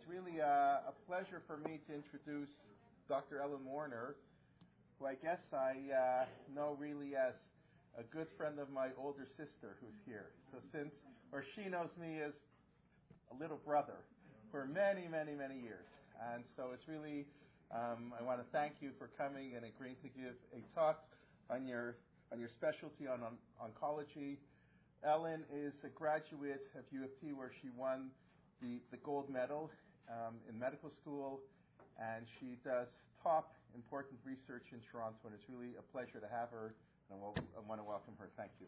really a pleasure for me to introduce Dr. Ellen Warner, who I guess I know really as a good friend of my older sister who's here. So she knows me as a little brother for many, many, many years. And so it's really, I want to thank you for coming and agreeing to give a talk on your specialty on oncology. Ellen is a graduate of U of T where she won the gold medal in medical school, and she does top important research in Toronto, and it's really a pleasure to have her, and I want to welcome her. Thank you.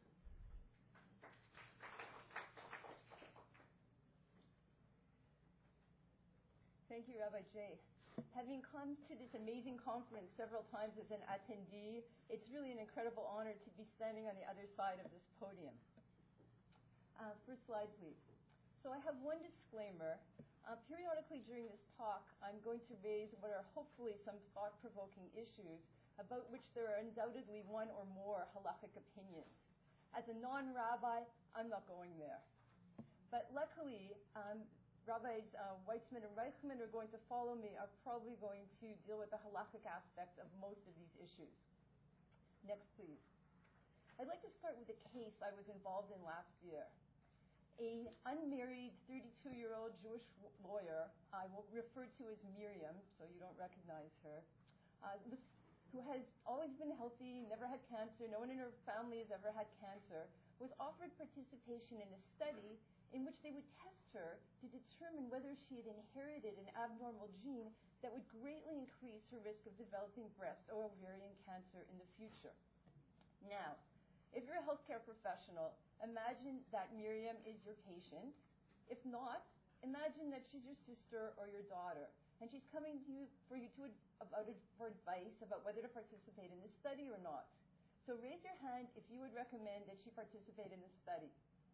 Thank you, Rabbi Jay. Having come to this amazing conference several times as an attendee, it's really an incredible honor to be standing on the other side of this podium. First slide, please. So I have one disclaimer. Periodically during this talk, I'm going to raise what are hopefully some thought-provoking issues about which there are undoubtedly one or more halachic opinions. As a non-rabbi, I'm not going there. But luckily, Rabbis Weitzman and Reichman are going to follow me, are probably going to deal with the halachic aspects of most of these issues. Next, please. I'd like to start with a case I was involved in last year. An unmarried 32-year-old Jewish lawyer, I will refer to as Miriam, so you don't recognize her, who has always been healthy, never had cancer, no one in her family has ever had cancer, was offered participation in a study in which they would test her to determine whether she had inherited an abnormal gene that would greatly increase her risk of developing breast or ovarian cancer in the future. Now, if you're a healthcare professional, imagine that Miriam is your patient. If not, imagine that she's your sister or your daughter, and she's coming to you for advice about whether to participate in this study or not. So raise your hand if you would recommend that she participate in this study.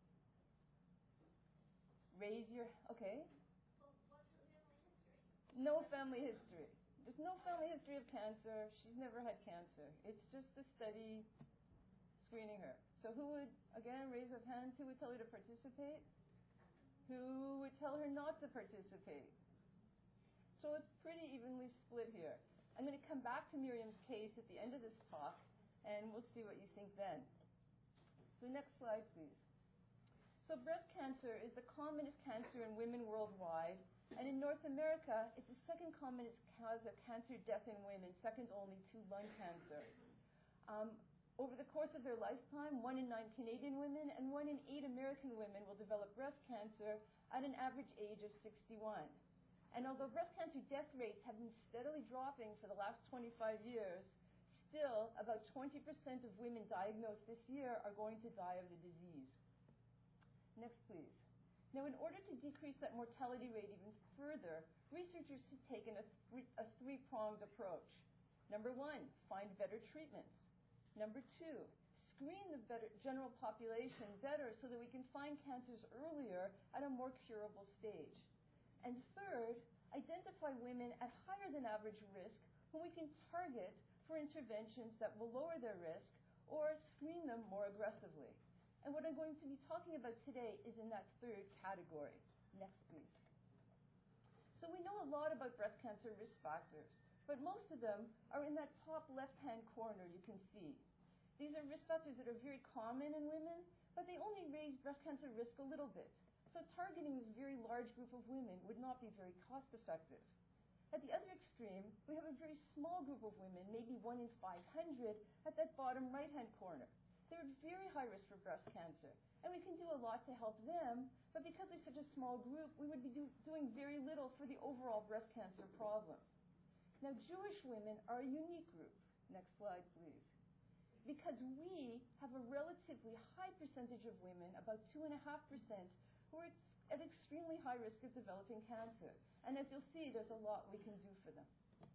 Okay. Well, what's her family history? No family history. There's no family history of cancer. She's never had cancer. It's just a study screening her. So who would, again, raise their hands? Who would tell her to participate? Who would tell her not to participate? So it's pretty evenly split here. I'm going to come back to Miriam's case at the end of this talk, and we'll see what you think then. So next slide, please. So breast cancer is the commonest cancer in women worldwide, and in North America, it's the second commonest cause of cancer death in women, second only to lung cancer. Over the course of their lifetime, 1 in 9 Canadian women and 1 in 8 American women will develop breast cancer at an average age of 61. And although breast cancer death rates have been steadily dropping for the last 25 years, still about 20% of women diagnosed this year are going to die of the disease. Next, please. Now, in order to decrease that mortality rate even further, researchers have taken a three-pronged approach. Number one, find better treatments. Number two, screen the general population better so that we can find cancers earlier at a more curable stage. And third, identify women at higher than average risk whom we can target for interventions that will lower their risk or screen them more aggressively. And what I'm going to be talking about today is in that third category. Next, please. So we know a lot about breast cancer risk factors, but most of them are in that top left-hand corner you can see. These are risk factors that are very common in women, but they only raise breast cancer risk a little bit. So targeting this very large group of women would not be very cost-effective. At the other extreme, we have a very small group of women, maybe 1 in 500, at that bottom right-hand corner. They're at very high risk for breast cancer, and we can do a lot to help them, but because they're such a small group, we would be doing very little for the overall breast cancer problem. Now, Jewish women are a unique group. Next slide, please. Because we have a relatively high percentage of women, about 2.5%, who are at extremely high risk of developing cancer. And as you'll see, there's a lot we can do for them.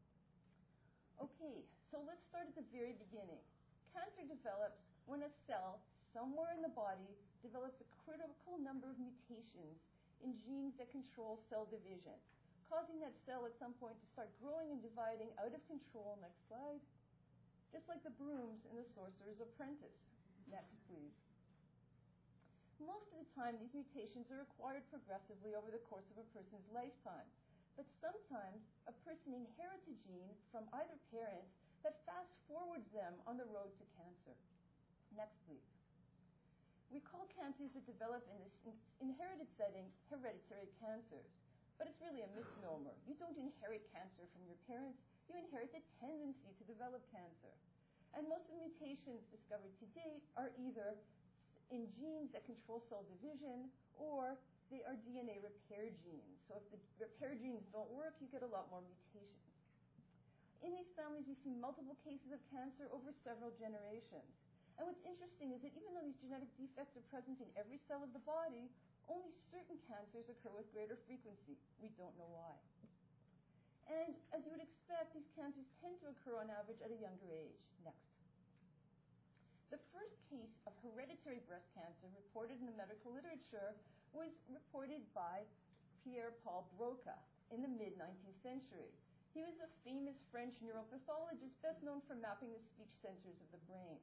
Okay, so let's start at the very beginning. Cancer develops when a cell somewhere in the body develops a critical number of mutations in genes that control cell division, causing that cell at some point to start growing and dividing out of control. Next slide. Just like the brooms in The Sorcerer's Apprentice. Next, please. Most of the time, these mutations are acquired progressively over the course of a person's lifetime. But sometimes a person inherits a gene from either parent that fast forwards them on the road to cancer. Next, please. We call cancers that develop in this inherited setting hereditary cancers. But it's really a misnomer. You don't inherit cancer from your parents. You inherit the tendency to develop cancer. And most of the mutations discovered to date are either in genes that control cell division, or they are DNA repair genes. So if the repair genes don't work, you get a lot more mutations. In these families, we see multiple cases of cancer over several generations. And what's interesting is that even though these genetic defects are present in every cell of the body, only certain cancers occur with greater frequency. We don't know why. And as you would expect, these cancers tend to occur on average at a younger age. Next. The first case of hereditary breast cancer reported in the medical literature was reported by Pierre-Paul Broca in the mid-19th century. He was a famous French neuropathologist best known for mapping the speech centers of the brain.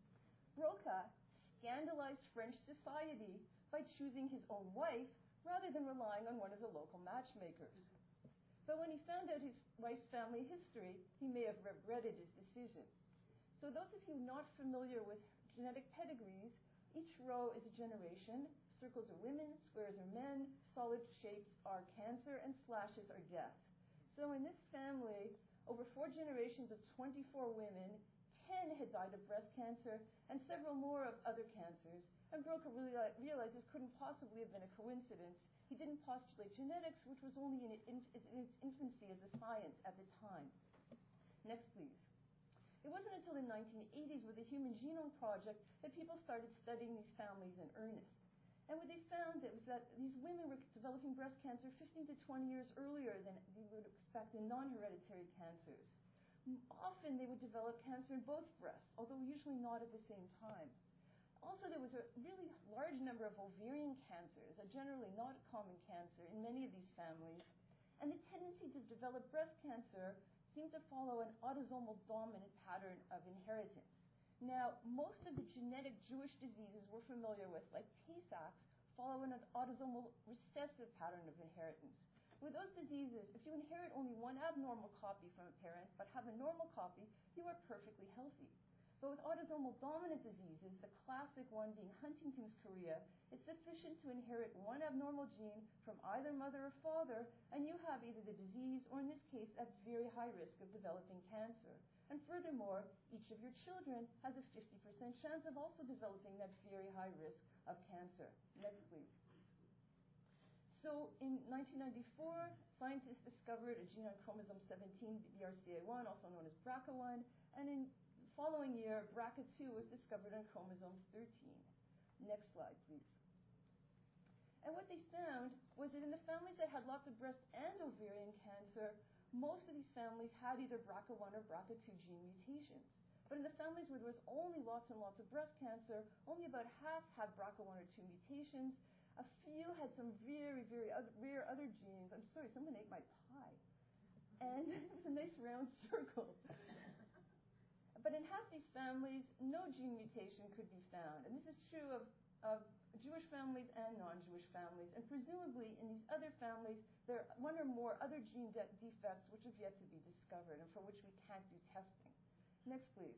Broca scandalized French society by choosing his own wife rather than relying on one of the local matchmakers. But when he found out his wife's family history, he may have regretted his decision. So those of you not familiar with genetic pedigrees, each row is a generation, circles are women, squares are men, solid shapes are cancer, and slashes are death. So in this family, over 4 generations of 24 women, 10 had died of breast cancer, and several more of other cancers. And Broca realized this couldn't possibly have been a coincidence. He didn't postulate genetics, which was only in its infancy as a science at the time. Next, please. It wasn't until the 1980s with the Human Genome Project that people started studying these families in earnest. And what they found was that these women were developing breast cancer 15 to 20 years earlier than you would expect in non-hereditary cancers. Often they would develop cancer in both breasts, although usually not at the same time. Also, there was a really large number of ovarian cancers, a generally not a common cancer in many of these families. And the tendency to develop breast cancer seemed to follow an autosomal dominant pattern of inheritance. Now, most of the genetic Jewish diseases we're familiar with, like Tay-Sachs, follow an autosomal recessive pattern of inheritance. With those diseases, if you inherit only one abnormal copy from a parent but have a normal copy, you are perfectly healthy. But with autosomal dominant diseases, the classic one being Huntington's chorea, it's sufficient to inherit one abnormal gene from either mother or father, and you have either the disease or, in this case, at very high risk of developing cancer. And furthermore, each of your children has a 50% chance of also developing that very high risk of cancer. Next, please. So in 1994, scientists discovered a gene on chromosome 17, BRCA1, also known as BRCA1, and in the following year, BRCA2 was discovered on chromosome 13. Next slide, please. And what they found was that in the families that had lots of breast and ovarian cancer, most of these families had either BRCA1 or BRCA2 gene mutations. But in the families where there was only lots and lots of breast cancer, only about half had BRCA1 or 2 mutations. A few had some very, very rare other genes. I'm sorry, someone ate my pie. And it was a nice round circle. But in half these families, no gene mutation could be found. And this is true of Jewish families and non-Jewish families. And presumably in these other families, there are one or more other gene defects which have yet to be discovered and for which we can't do testing. Next, please.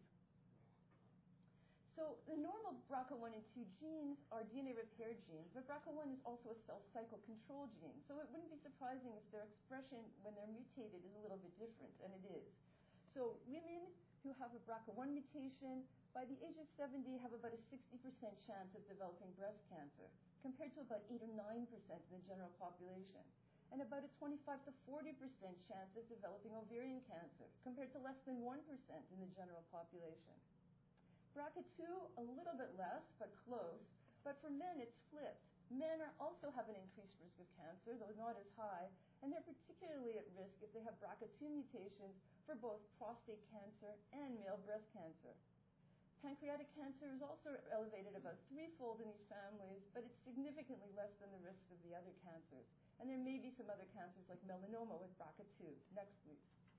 So the normal BRCA1 and 2 genes are DNA repair genes, but BRCA1 is also a cell cycle control gene. So it wouldn't be surprising if their expression when they're mutated is a little bit different, and it is. So women who have a BRCA1 mutation, by the age of 70, have about a 60% chance of developing breast cancer, compared to about 8 or 9% in the general population, and about a 25 to 40% chance of developing ovarian cancer, compared to less than 1% in the general population. BRCA2, a little bit less, but close. But for men, it's flipped. Men also have an increased risk of cancer, though not as high, and they're particularly at risk if they have BRCA2 mutations for both prostate cancer and male breast cancer. Pancreatic cancer is also elevated about threefold in these families, but it's significantly less than the risks of the other cancers. And there may be some other cancers like melanoma with BRCA2. Next, please.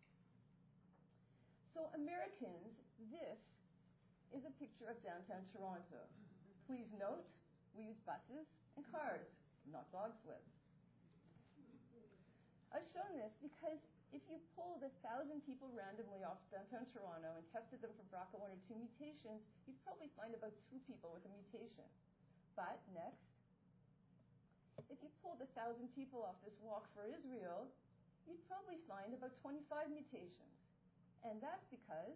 So Americans, this is a picture of downtown Toronto. Please note, We use buses and cars, not dog sleds. I've shown this because if you pulled 1,000 people randomly off downtown Toronto and tested them for BRCA1 or 2 mutations, you'd probably find about 2 people with a mutation. But next, if you pulled 1,000 people off this walk for Israel, you'd probably find about 25 mutations. And that's because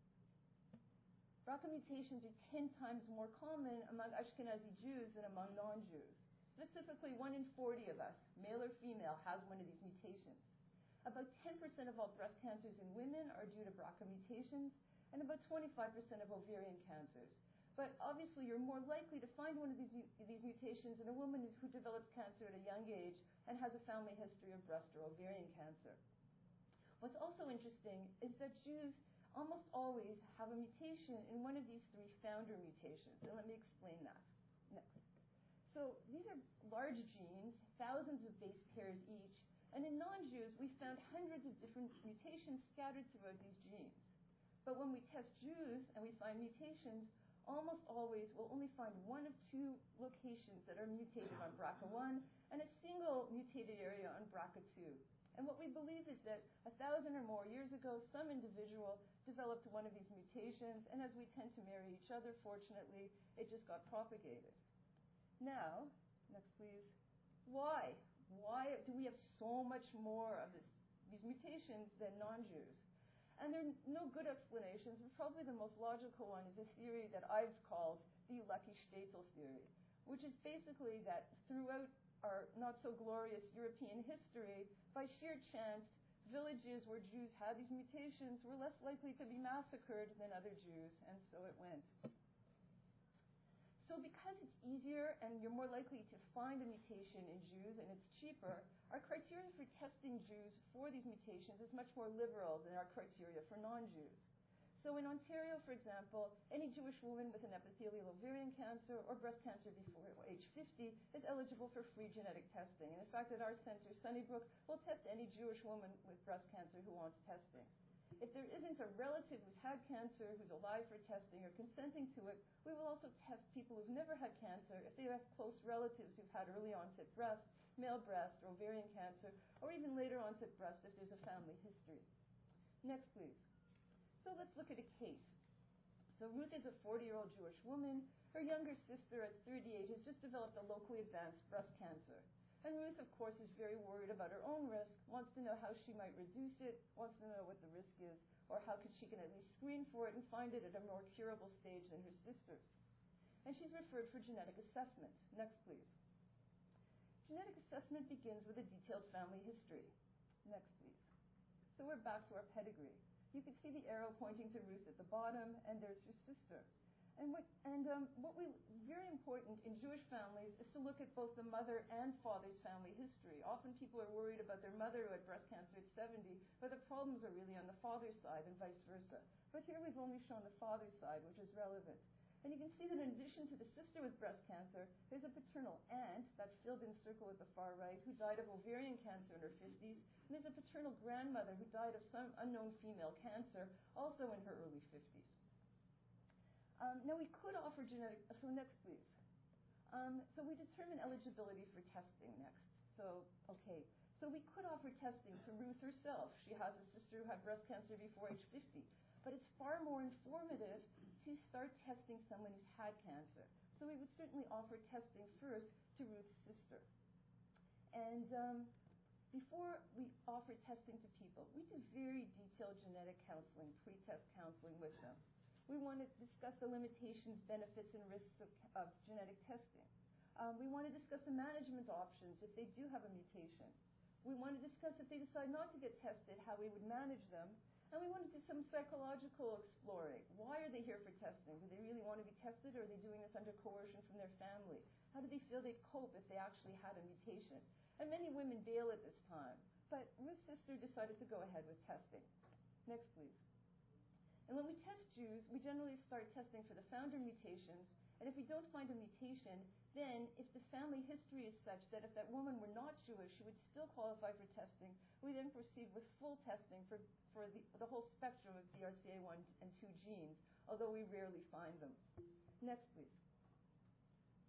BRCA mutations are 10 times more common among Ashkenazi Jews than among non-Jews. Specifically, 1 in 40 of us, male or female, has one of these mutations. About 10% of all breast cancers in women are due to BRCA mutations, and about 25% of ovarian cancers. But obviously, you're more likely to find one of these mutations in a woman who develops cancer at a young age and has a family history of breast or ovarian cancer. What's also interesting is that Jews almost always have a mutation in one of these 3 founder mutations, and let me explain that next. So these are large genes, thousands of base pairs each, and in non-Jews, we found hundreds of different mutations scattered throughout these genes. But when we test Jews and we find mutations, almost always we'll only find 1 of 2 locations that are mutated on BRCA1 and a single mutated area on BRCA2. And what we believe is that 1,000 or more years ago, some individual developed one of these mutations, and as we tend to marry each other, fortunately, it just got propagated. Now, next please, why? Why do we have so much more of these mutations than non-Jews? And there are no good explanations, but probably the most logical one is a theory that I've called the Ulecki-Shtetl theory, which is basically that throughout our not-so-glorious European history, by sheer chance, villages where Jews had these mutations were less likely to be massacred than other Jews, and so it went. So because it's easier and you're more likely to find a mutation in Jews and it's cheaper, our criteria for testing Jews for these mutations is much more liberal than our criteria for non-Jews. So in Ontario, for example, any Jewish woman with an epithelial ovarian cancer or breast cancer before age 50 is eligible for free genetic testing. And in fact, at our center, Sunnybrook, we'll test any Jewish woman with breast cancer who wants testing. If there isn't a relative who's had cancer, who's alive for testing or consenting to it, we will also test people who've never had cancer if they have close relatives who've had early onset breast, male breast, or ovarian cancer, or even later onset breast if there's a family history. Next, please. So let's look at a case. So Ruth is a 40-year-old Jewish woman. Her younger sister at 38 has just developed a locally advanced breast cancer. And Ruth, of course, is very worried about her own risk, wants to know how she might reduce it, wants to know what the risk is, or how she can at least screen for it and find it at a more curable stage than her sisters. And she's referred for genetic assessment. Next, please. Genetic assessment begins with a detailed family history. Next, please. So we're back to our pedigree. You can see the arrow pointing to Ruth at the bottom, and there's your sister. Very important in Jewish families is to look at both the mother and father's family history. Often people are worried about their mother who had breast cancer at 70, but the problems are really on the father's side and vice versa. But here we've only shown the father's side, which is relevant. And you can see that in addition to the sister with breast cancer, there's a paternal aunt, that filled-in circle at the far right, who died of ovarian cancer in her 50s, and there's a paternal grandmother who died of some unknown female cancer, also in her early 50s. Now we could offer genetic, so next please. So we determine eligibility for testing next. So we could offer testing to Ruth herself. She has a sister who had breast cancer before age 50. But it's far more informative to start testing someone who's had cancer. So we would certainly offer testing first to Ruth's sister. And before we offer testing to people, we do very detailed genetic counseling, pre-test counseling with them. We want to discuss the limitations, benefits, and risks of genetic testing. We want to discuss the management options if they do have a mutation. We want to discuss if they decide not to get tested, how we would manage them. And we want to do some psychological exploring. Why are they here for testing? Do they really want to be tested, or are they doing this under coercion from their family? How do they feel they'd cope if they actually had a mutation? And many women bail at this time. But Ruth's sister decided to go ahead with testing. Next, please. And when we test Jews, we generally start testing for the founder mutations. And if we don't find a mutation, then if the family history is such that if that woman were not Jewish, she would still qualify for testing, we then proceed with full testing for the whole spectrum of BRCA1 and 2 genes, although we rarely find them. Next, please.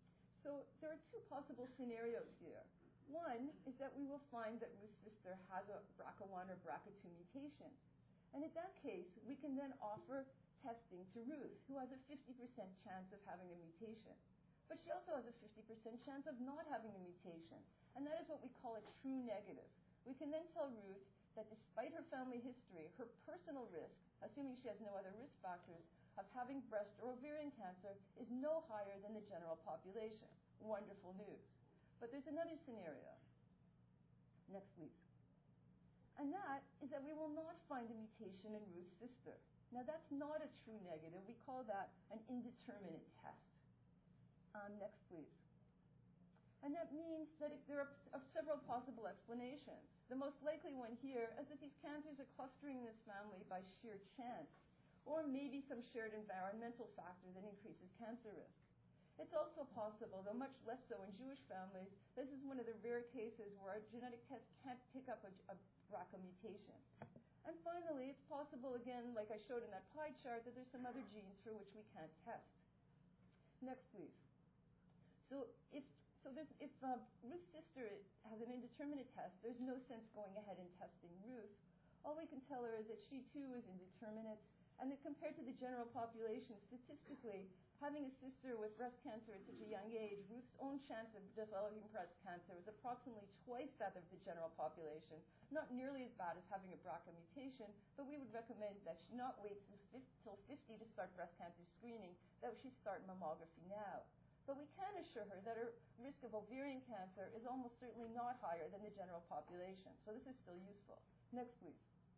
So there are two possible scenarios here. One is that we will find that Ruth's sister has a BRCA1 or BRCA2 mutation. And in that case, we can then offer testing to Ruth, who has a 50% chance of having a mutation. But she also has a 50% chance of not having a mutation. And that is what we call a true negative. We can then tell Ruth that despite her family history, her personal risk, assuming she has no other risk factors, of having breast or ovarian cancer is no higher than the general population. Wonderful news. But there's another scenario. Next, please. And that is that we will not find a mutation in Ruth's sister. Now, that's not a true negative. We call that an indeterminate test. Next, please. And that means that there are several possible explanations. The most likely one here is that these cancers are clustering in this family by sheer chance, or maybe some shared environmental factor that increases cancer risk. It's also possible, though much less so in Jewish families, this is one of the rare cases where our genetic test can't pick up a BRCA mutation. And finally, it's possible, again, like I showed in that pie chart, that there's some other genes for which we can't test. Next, please. So if Ruth's sister has an indeterminate test, there's no sense going ahead and testing Ruth. All we can tell her is that she too is indeterminate, and that compared to the general population, statistically, having a sister with breast cancer at such a young age, Ruth's own chance of developing breast cancer is approximately twice that of the general population. Not nearly as bad as having a BRCA mutation, but we would recommend that she not wait till 50 to start breast cancer screening, that she start mammography now. But we can assure her that her risk of ovarian cancer is almost certainly not higher than the general population. So this is still useful. Next, please.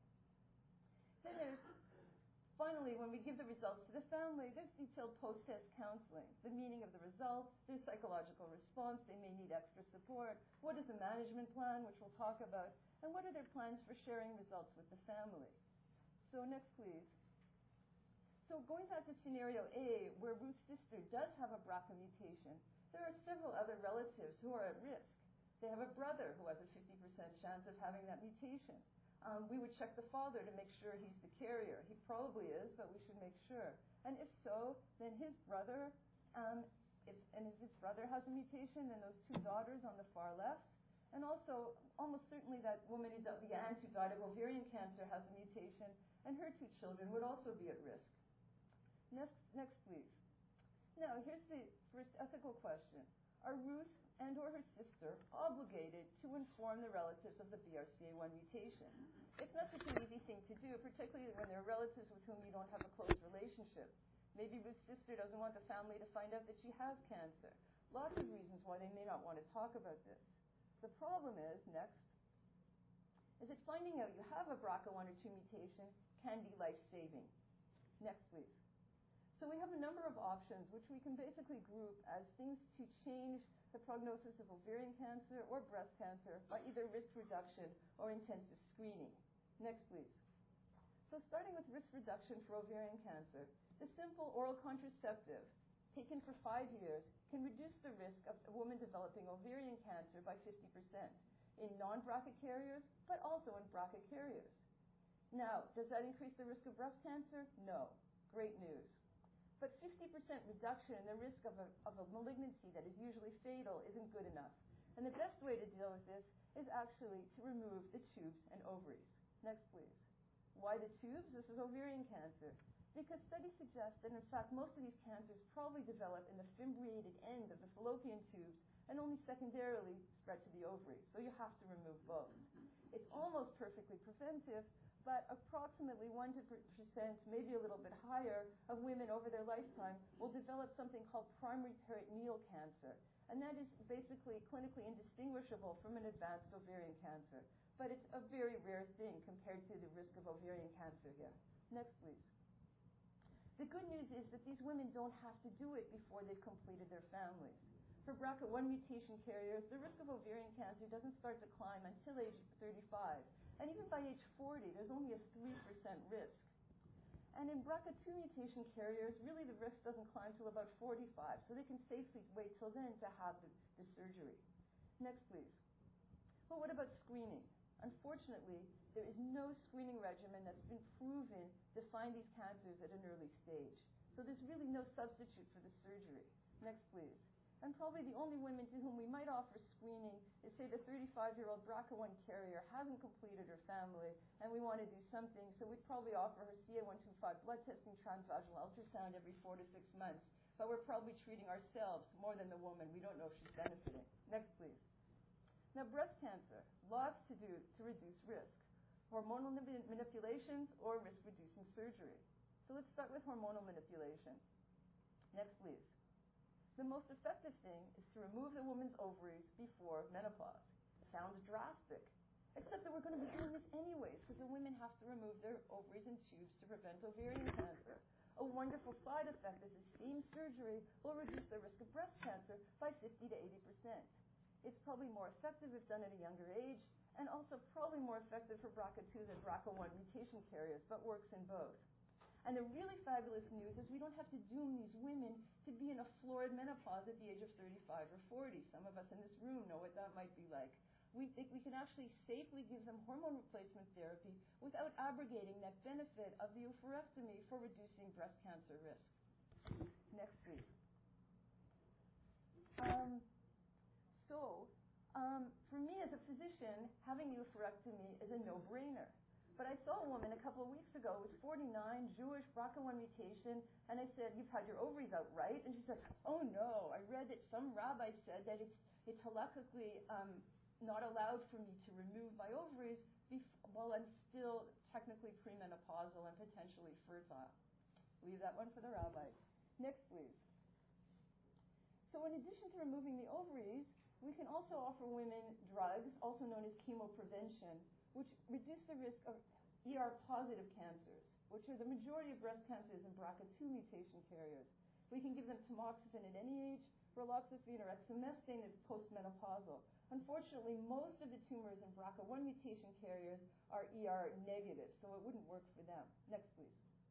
Then there's, finally, when we give the results to the family, there's detailed post-test counseling. The meaning of the results, their psychological response, they may need extra support. What is the management plan, which we'll talk about, and what are their plans for sharing results with the family? So next, please. So going back to scenario A, where Ruth's sister does have a BRCA mutation, there are several other relatives who are at risk. They have a brother who has a 50% chance of having that mutation. We would check the father to make sure he's the carrier. He probably is, but we should make sure. And if so, then his brother, if his brother has a mutation, then those two daughters on the far left, and also almost certainly that woman, the aunt who died of ovarian cancer, has a mutation, and her two children would also be at risk. Next, please. Now, here's the first ethical question. Are Ruth and or her sister obligated to inform the relatives of the BRCA1 mutation? It's not such an easy thing to do, particularly when there are relatives with whom you don't have a close relationship. Maybe Ruth's sister doesn't want the family to find out that she has cancer. Lots of reasons why they may not want to talk about this. The problem is, next, is that finding out you have a BRCA1 or 2 mutation can be life-saving. Next, please. So we have a number of options which we can basically group as things to change the prognosis of ovarian cancer or breast cancer by either risk reduction or intensive screening. Next, please. So starting with risk reduction for ovarian cancer, the simple oral contraceptive taken for 5 years can reduce the risk of a woman developing ovarian cancer by 50% in non-BRCA carriers, but also in BRCA carriers. Now, does that increase the risk of breast cancer? No. Great news. But 50% reduction in the risk of a malignancy that is usually fatal isn't good enough. And the best way to deal with this is actually to remove the tubes and ovaries. Next, please. Why the tubes? This is ovarian cancer. Because studies suggest that, in fact, most of these cancers probably develop in the fimbriated end of the fallopian tubes and only secondarily spread to the ovaries. So you have to remove both. It's almost perfectly preventive, but approximately 1%, maybe a little bit higher, of women over their lifetime will develop something called primary peritoneal cancer. And that is basically clinically indistinguishable from an advanced ovarian cancer. But it's a very rare thing compared to the risk of ovarian cancer here. Next, please. The good news is that these women don't have to do it before they've completed their families. For BRCA1 mutation carriers, the risk of ovarian cancer doesn't start to climb until age 35. And even by age 40, there's only a 3% risk. And in BRCA2 mutation carriers, really the risk doesn't climb till about 45, so they can safely wait till then to have the surgery. Next, please. Well, what about screening? Unfortunately, there is no screening regimen that's been proven to find these cancers at an early stage. So there's really no substitute for the surgery. Next, please. And probably the only women to whom we might offer screening is, say, the 35-year-old BRCA1 carrier hasn't completed her family, and we want to do something, so we'd probably offer her CA125 blood testing, transvaginal ultrasound every 4 to 6 months. But we're probably treating ourselves more than the woman. We don't know if she's benefiting. Next, please. Now, breast cancer, lots to do to reduce risk. Hormonal manipulations or risk-reducing surgery. So let's start with hormonal manipulation. Next, please. The most effective thing is to remove the woman's ovaries before menopause. It sounds drastic, except that we're going to be doing this anyways, because the women have to remove their ovaries and tubes to prevent ovarian cancer. A wonderful side effect is the same surgery will reduce the risk of breast cancer by 50 to 80%. It's probably more effective if done at a younger age, and also probably more effective for BRCA2 than BRCA1 mutation carriers, but works in both. And the really fabulous news is we don't have to doom these women to be in a florid menopause at the age of 35 or 40. Some of us in this room know what that might be like. We think we can actually safely give them hormone replacement therapy without abrogating that benefit of the oophorectomy for reducing breast cancer risk. Next, please. For me as a physician, having the oophorectomy is a no-brainer. But I saw a woman a couple of weeks ago who was 49, Jewish, BRCA1 mutation, and I said, "You've had your ovaries out, right?" And she said, "Oh no, I read that some rabbi said that it's halakhically not allowed for me to remove my ovaries while I'm still technically premenopausal and potentially fertile." Leave that one for the rabbis. Next, please. So in addition to removing the ovaries, we can also offer women drugs, also known as chemoprevention, which reduce the risk of ER-positive cancers, which are the majority of breast cancers in BRCA2 mutation carriers. We can give them tamoxifen at any age, raloxifene or exemestane at postmenopausal. Unfortunately, most of the tumors in BRCA1 mutation carriers are ER negative, so it wouldn't work for them. Next, please.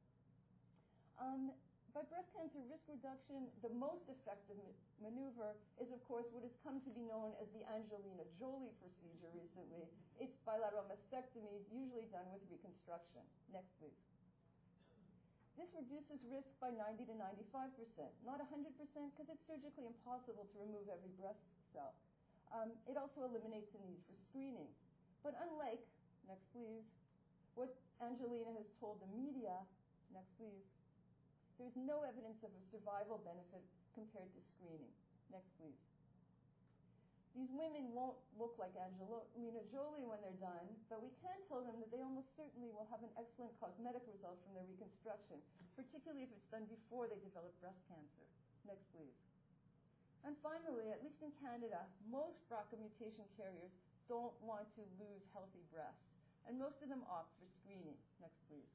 By breast cancer risk reduction, the most effective maneuver is, of course, what has come to be known as the Angelina Jolie procedure recently. It's bilateral mastectomy, usually done with reconstruction. Next, please. This reduces risk by 90 to 95%, not 100% because it's surgically impossible to remove every breast cell. It also eliminates the need for screening. But unlike, next please, what Angelina has told the media, next please, there's no evidence of a survival benefit compared to screening. Next, please. These women won't look like Angelina Jolie when they're done, but we can tell them that they almost certainly will have an excellent cosmetic result from their reconstruction, particularly if it's done before they develop breast cancer. Next, please. And finally, at least in Canada, most BRCA mutation carriers don't want to lose healthy breasts, and most of them opt for screening. Next, please.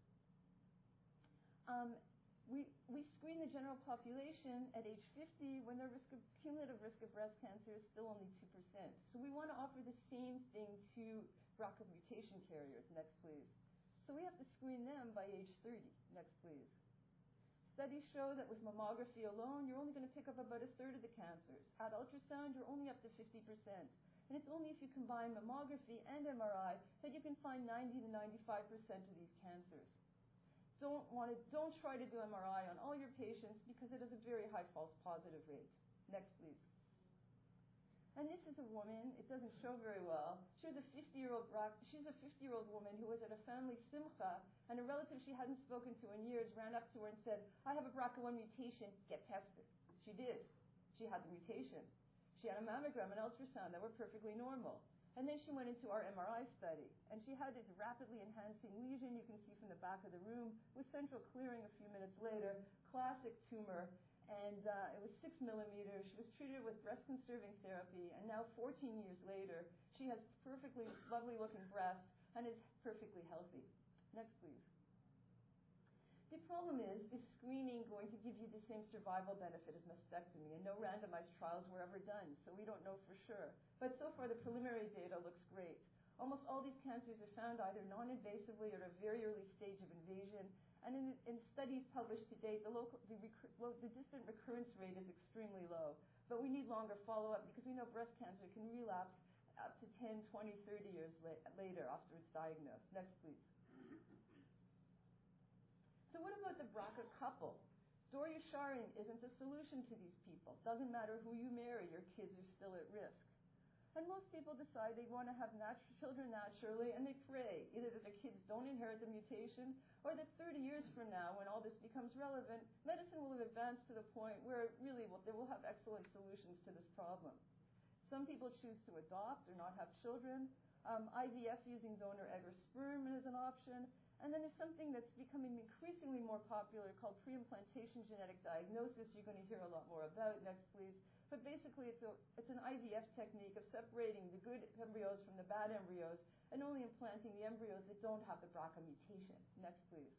We screen the general population at age 50 when their cumulative risk of breast cancer is still only 2%. So we want to offer the same thing to BRCA mutation carriers. Next, please. So we have to screen them by age 30. Next, please. Studies show that with mammography alone, you're only going to pick up about a third of the cancers. At ultrasound, you're only up to 50%. And it's only if you combine mammography and MRI that you can find 90 to 95% of these cancers. Don't try to do MRI on all your patients because it has a very high false positive rate. Next, please. And this is a woman, it doesn't show very well. She's a 50-year-old woman who was at a family simcha, and a relative she hadn't spoken to in years ran up to her and said, "I have a BRCA1 mutation, get tested." She did. She had the mutation. She had a mammogram and ultrasound that were perfectly normal. And then she went into our MRI study, and she had this rapidly enhancing lesion you can see from the back of the room with central clearing a few minutes later, classic tumor, and it was 6 millimeters. She was treated with breast-conserving therapy, and now 14 years later, she has perfectly lovely-looking breasts and is perfectly healthy. Next, please. The problem is screening going to give you the same survival benefit as mastectomy? And no randomized trials were ever done, so we don't know for sure. But so far, the preliminary data looks great. Almost all these cancers are found either non-invasively or at a very early stage of invasion. And in studies published to date, the distant recurrence rate is extremely low. But we need longer follow-up because we know breast cancer can relapse up to 10, 20, 30 years later after it's diagnosed. Next, please. So what about the BRCA couple? Dor Yesharim isn't a solution to these people. Doesn't matter who you marry, your kids are still at risk. And most people decide they want to have children naturally, and they pray either that the kids don't inherit the mutation, or that 30 years from now, when all this becomes relevant, medicine will have advanced to the point where they will have excellent solutions to this problem. Some people choose to adopt or not have children. IVF using donor egg or sperm is an option. And then there's something that's becoming increasingly more popular called pre-implantation genetic diagnosis. You're going to hear a lot more about. Next, please. But basically, it's an IVF technique of separating the good embryos from the bad embryos and only implanting the embryos that don't have the BRCA mutation. Next, please.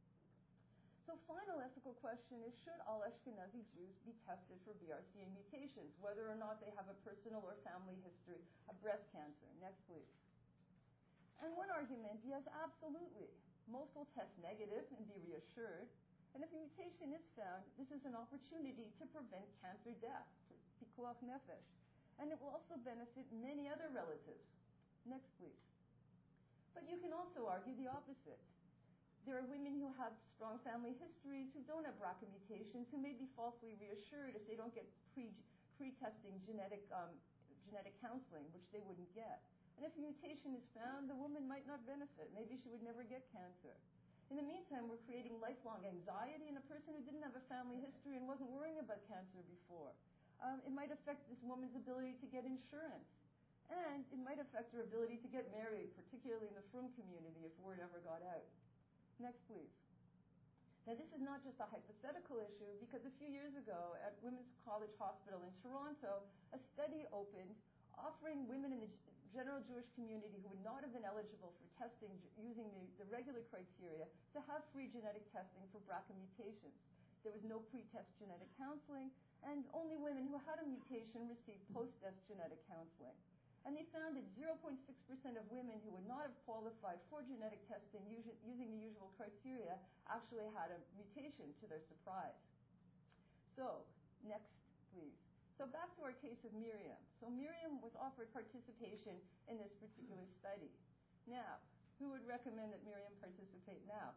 So final ethical question is, should all Ashkenazi Jews be tested for BRCA mutations, whether or not they have a personal or family history of breast cancer? Next, please. And one argument, yes, absolutely. Most will test negative and be reassured. And if a mutation is found, this is an opportunity to prevent cancer death, pikuach nefesh. And it will also benefit many other relatives. Next, please. But you can also argue the opposite. There are women who have strong family histories who don't have BRCA mutations who may be falsely reassured if they don't get pre-testing genetic counseling, which they wouldn't get. And if a mutation is found, the woman might not benefit. Maybe she would never get cancer. In the meantime, we're creating lifelong anxiety in a person who didn't have a family history and wasn't worrying about cancer before. It might affect this woman's ability to get insurance. And it might affect her ability to get married, particularly in the frum community, if word ever got out. Next, please. Now, this is not just a hypothetical issue, because a few years ago at Women's College Hospital in Toronto, a study opened offering women in the general Jewish community who would not have been eligible for testing using the regular criteria to have free genetic testing for BRCA mutations. There was no pre-test genetic counseling, and only women who had a mutation received post-test genetic counseling. And they found that 0.6% of women who would not have qualified for genetic testing using the usual criteria actually had a mutation, to their surprise. So, next, please. So back to our case of Miriam. So Miriam was offered participation in this particular study. Now, who would recommend that Miriam participate now?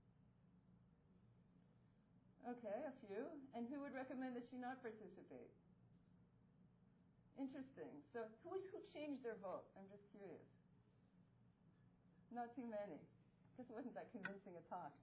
Okay, a few. And who would recommend that she not participate? Interesting. So who changed their vote? I'm just curious. Not too many. This wasn't that convincing a talk.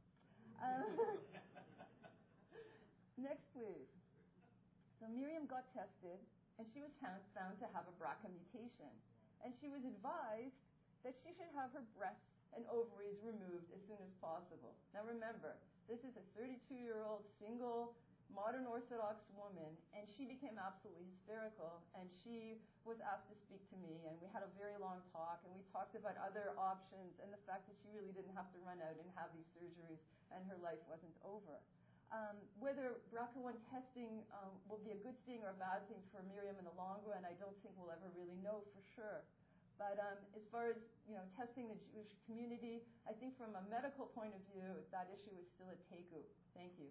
Next, please. So Miriam got tested, and she was found to have a BRCA mutation. And she was advised that she should have her breasts and ovaries removed as soon as possible. Now remember, this is a 32-year-old single modern Orthodox woman, and she became absolutely hysterical, and she was asked to speak to me, and we had a very long talk, and we talked about other options and the fact that she really didn't have to run out and have these surgeries, and her life wasn't over. Whether BRCA1 testing will be a good thing or a bad thing for Miriam in the long run, I don't think we'll ever really know for sure. But as far as testing the Jewish community, I think from a medical point of view, that issue is still a teiku. Thank you.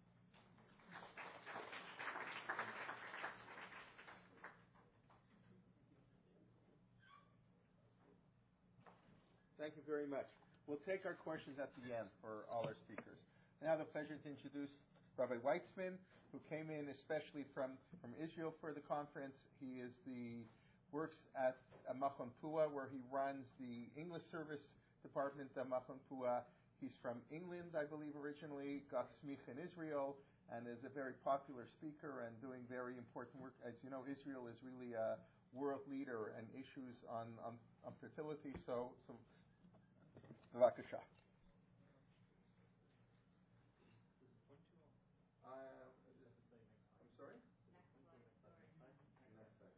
Thank you very much. We'll take our questions at the end for all our speakers. I have the pleasure to introduce Rabbi Weitzman, who came in especially from Israel for the conference. He works at Machon Pua, where he runs the English service department at Machon Pua. He's from England, I believe, originally, got smich in Israel, and is a very popular speaker and doing very important work. As you know, Israel is really a world leader in issues on fertility. So Bavakasha. I'm sorry? Next slide.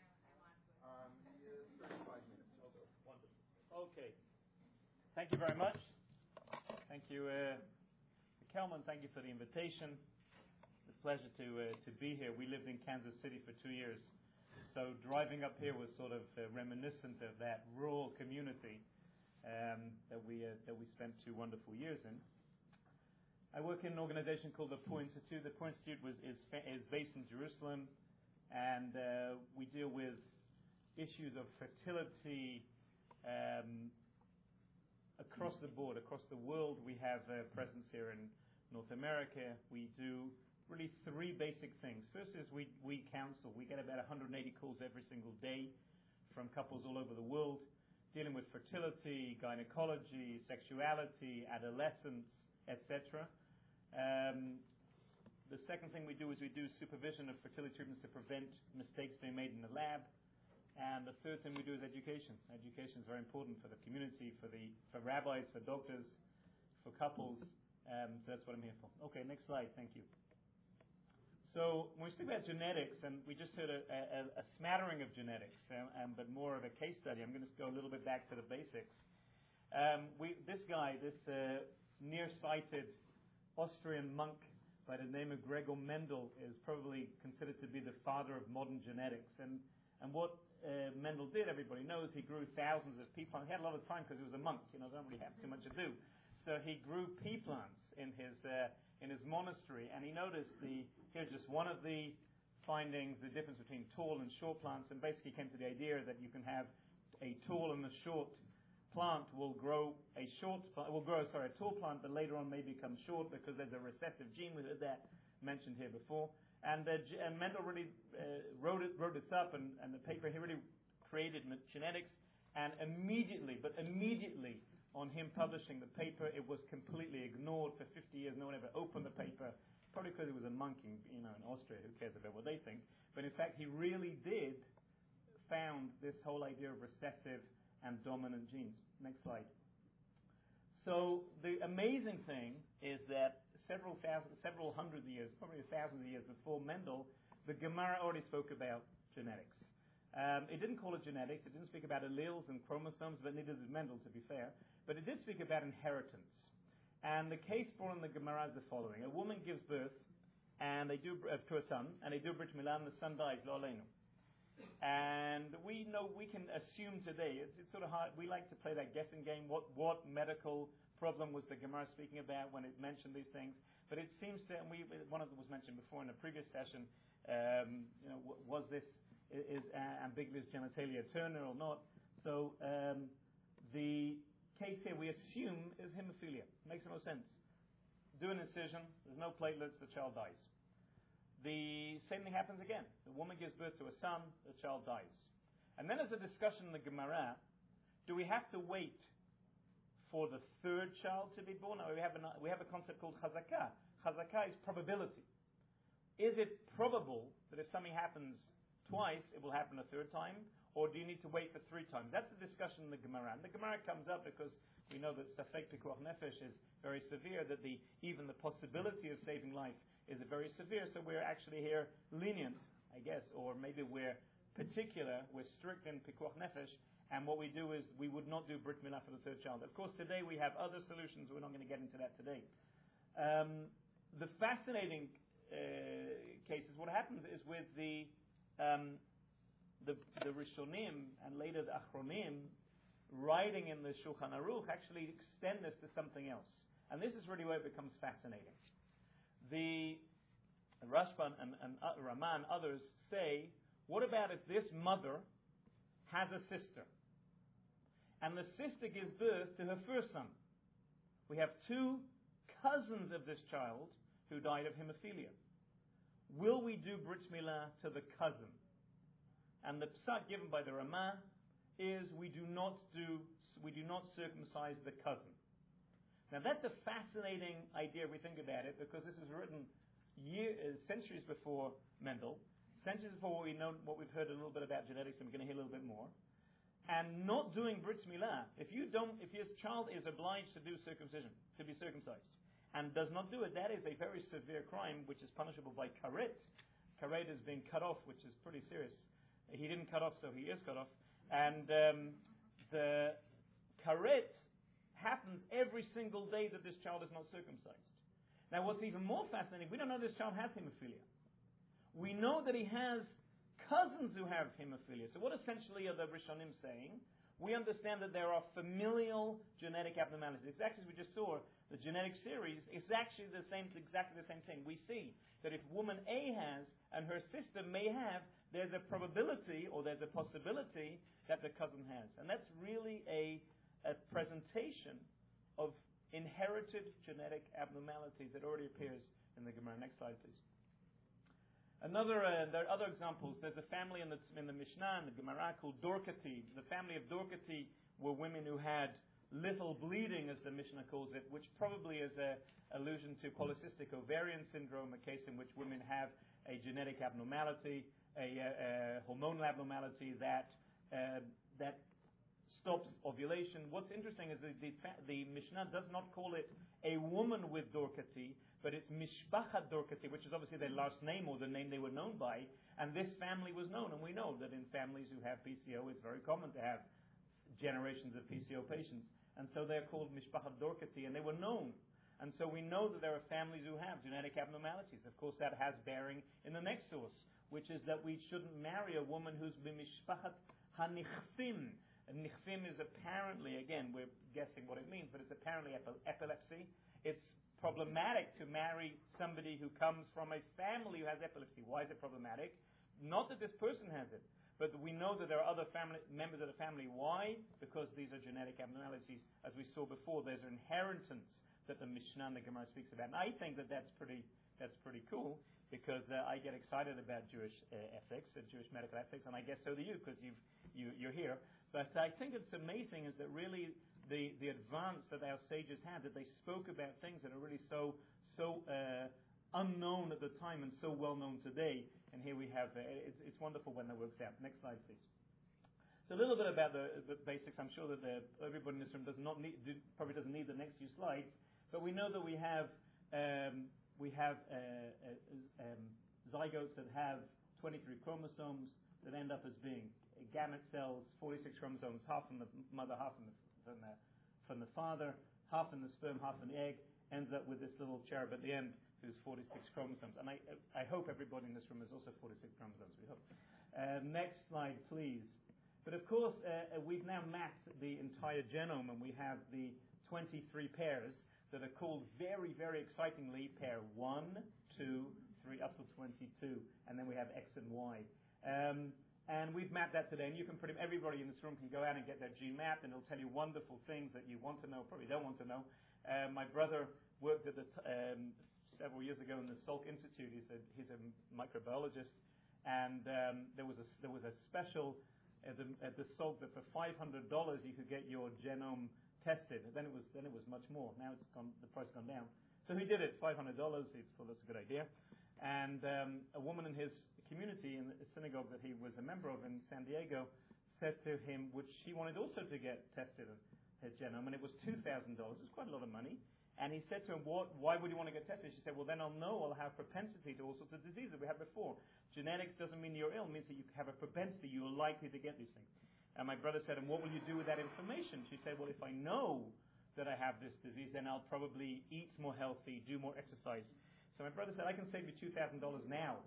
35 minutes or so. Wonderful. Okay. Thank you very much. Thank you, Kelman. Thank you for the invitation. It's a pleasure to be here. We lived in Kansas City for 2 years, so driving up here was sort of reminiscent of that rural community that we spent 2 wonderful years in. I work in an organization called the Pua Institute. The Pua Institute is based in Jerusalem, and we deal with issues of fertility across the board, across the world. We have a presence here in North America, we do really three basic things. First is we counsel. We get about 180 calls every single day from couples all over the world dealing with fertility, gynecology, sexuality, adolescence, etc. The second thing we do is we do supervision of fertility treatments to prevent mistakes being made in the lab. And the third thing we do is education. Education is very important for the community, for rabbis, for doctors, for couples. So that's what I'm here for. Okay, next slide. Thank you. So when we speak about genetics, and we just heard a smattering of genetics, but more of a case study, I'm going to go a little bit back to the basics. This nearsighted Austrian monk by the name of Gregor Mendel is probably considered to be the father of modern genetics. And what Mendel did, everybody knows, he grew thousands of pea plants. He had a lot of time because he was a monk, don't really have too much to do. So he grew pea plants in his monastery, and he noticed here's just one of the findings, the difference between tall and short plants, and basically came to the idea that you can have a tall and a short plant will grow a tall plant, but later on may become short because there's a recessive gene. We heard that mentioned here before. And Mendel really wrote this up, and the paper, he really created genetics, and immediately on him publishing the paper, it was completely ignored for 50 years. No one ever opened the paper, probably because he was a monk in Austria. Who cares about what they think? But in fact, he really did found this whole idea of recessive and dominant genes. Next slide. So the amazing thing is that several hundred years, probably 1,000 years before Mendel, the Gemara already spoke about genetics. It didn't call it genetics, it didn't speak about alleles and chromosomes, but neither did Mendel, to be fair. But it did speak about inheritance. And the case brought in the Gemara is the following. A woman gives birth and they do to a son, and they do Brit Milah, and the son dies, lo aleinu. And we can assume today, it's sort of hard, we like to play that guessing game, what medical problem was the Gemara speaking about when it mentioned these things. But it seems to, and one of them was mentioned before in a previous session, was this, is ambiguous genitalia Turner or not? So the case here we assume is hemophilia. Makes no sense. Do an incision, there's no platelets, the child dies. The same thing happens again. The woman gives birth to a son, the child dies. And then there's a discussion in the Gemara, do we have to wait for the third child to be born? Now, we have a concept called chazakah. Chazakah is probability. Is it probable that if something happens twice, it will happen a third time? Or do you need to wait for 3 times? That's the discussion in the Gemara. And the Gemara comes up because we know that Safek Pikuach Nefesh is very severe, that even the possibility of saving life is very severe. So we're actually here lenient, I guess, or maybe we're strict in Pikuach Nefesh. And what we do is we would not do Brit Milah for the third child. Of course, today we have other solutions. We're not going to get into that today. The fascinating case is what happens is with the Rishonim and later the Achronim writing in the Shulchan Aruch actually extend this to something else. And this is really where it becomes fascinating. The Rashban and Ramah and others say, what about if this mother has a sister? And the sister gives birth to her first son. We have 2 cousins of this child who died of hemophilia. Will we do Brit Milah to the cousin? And the psak given by the Ramah is we do not circumcise the cousin. Now that's a fascinating idea if we think about it, because this is written centuries before Mendel, centuries before what we've heard a little bit about genetics, and we're going to hear a little bit more. And not doing Brit Milah, if your child is obliged to do circumcision, to be circumcised, and does not do it, that is a very severe crime, which is punishable by karet. Karet is being cut off, which is pretty serious. He didn't cut off, so he is cut off. And the karet happens every single day that this child is not circumcised. Now, what's even more fascinating, we don't know this child has hemophilia. We know that he has cousins who have hemophilia. So what essentially are the Rishonim saying? We understand that there are familial genetic abnormalities. It's actually, as we just saw, the genetic series is actually exactly the same thing. We see that if woman A has and her sister may have, there's a probability or there's a possibility that the cousin has. And that's really a presentation of inherited genetic abnormalities. It already appears in the Gemara. Next slide, please. There are other examples. There's a family in the Mishnah, in the Gemara, called Dorkati. The family of Dorkati were women who had little bleeding, as the Mishnah calls it, which probably is an allusion to polycystic ovarian syndrome, a case in which women have a genetic abnormality, a hormonal abnormality that stops ovulation. What's interesting is that the Mishnah does not call it a woman with Dorkati, but it's Mishpachat Dorkati, which is obviously their last name or the name they were known by. And this family was known, and we know that in families who have PCO, it's very common to have generations of PCO patients. And so they're called Mishpachat Dorkati, and they were known. And so we know that there are families who have genetic abnormalities. Of course, that has bearing in the next source, which is that we shouldn't marry a woman who's b'mishpachat hanichfim. And nichfim is apparently, again, we're guessing what it means, but it's apparently epilepsy. It's problematic to marry somebody who comes from a family who has epilepsy. Why is it problematic? Not that this person has it, but we know that there are other members of the family. Why? Because these are genetic abnormalities. As we saw before, there's an inheritance that the Mishnah and the Gemara speaks about. And I think that that's pretty cool, because I get excited about Jewish ethics, Jewish medical ethics, and I guess so do you, because you're here. But I think it's amazing is that really the advance that our sages had, that they spoke about things that are really so unknown at the time and so well known today. And here we have, it's wonderful when that works out. Next slide, please. So a little bit about the basics. I'm sure that everybody in this room probably doesn't need the next few slides, but we know that we have zygotes that have 23 chromosomes that end up as being gamete cells, 46 chromosomes, half from the mother, half from the father, half in the sperm, half in the egg, ends up with this little cherub at the end who's 46 chromosomes. And I hope everybody in this room is also 46 chromosomes, we hope. Next slide, please. But of course, we've now mapped the entire genome, and we have the 23 pairs that are called very, very excitingly pair 1, 2, 3, up to 22, and then we have X and Y. And we've mapped that today, and you can everybody in this room can go out and get their gene map, and it'll tell you wonderful things that you want to know, probably don't want to know. My brother worked at several years ago in the Salk Institute. He's a microbiologist, and there was a special at the Salk that for $500 you could get your genome tested. Then it was much more. Now the price has gone down. So he did it, $500. He thought that's a good idea. And a woman in his community, in the synagogue that he was a member of in San Diego, said to him, which she wanted also to get tested her genome, and it was $2,000. It was quite a lot of money. And he said to him, why would you want to get tested? She said, well, then I'll have propensity to all sorts of diseases we had before. Genetics doesn't mean you're ill. It means that you have a propensity. You're likely to get these things. And my brother said, and what will you do with that information? She said, well, if I know that I have this disease, then I'll probably eat more healthy, do more exercise. So my brother said, I can save you $2,000 now.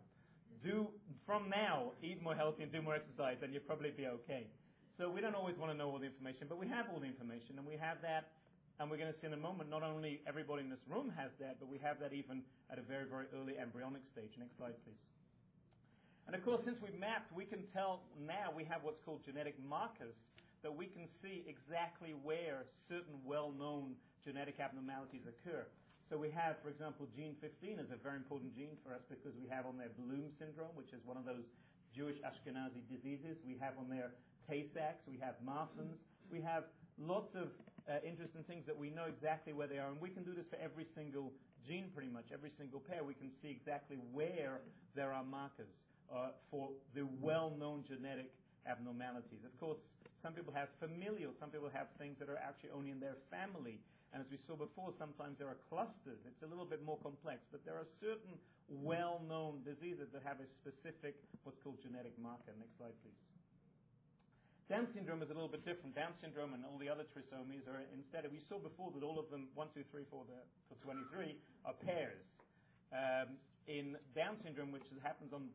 From now, eat more healthy and do more exercise, and you'll probably be okay. So we don't always want to know all the information, but we have all the information, and we have that. And we're going to see in a moment, not only everybody in this room has that, but we have that even at a very, very early embryonic stage. Next slide, please. And of course, since we've mapped, we can tell now we have what's called genetic markers, that we can see exactly where certain well-known genetic abnormalities occur. So we have, for example, gene 15 is a very important gene for us because we have on there Bloom syndrome, which is one of those Jewish Ashkenazi diseases. We have on there Tay-Sachs, we have Marfan's, we have lots of interesting things that we know exactly where they are, and we can do this for every single gene pretty much, every single pair. We can see exactly where there are markers for the well-known genetic abnormalities. Of course, some people have familial, some people have things that are actually only in their family, and as we saw before, sometimes there are clusters. It's a little bit more complex, but there are certain well-known diseases that have a specific, what's called genetic marker. Next slide, please. Down syndrome is a little bit different. Down syndrome and all the other trisomies are instead, we saw before that all of them, 1, 2, 3, 4, for 23, are pairs. In Down syndrome, which happens on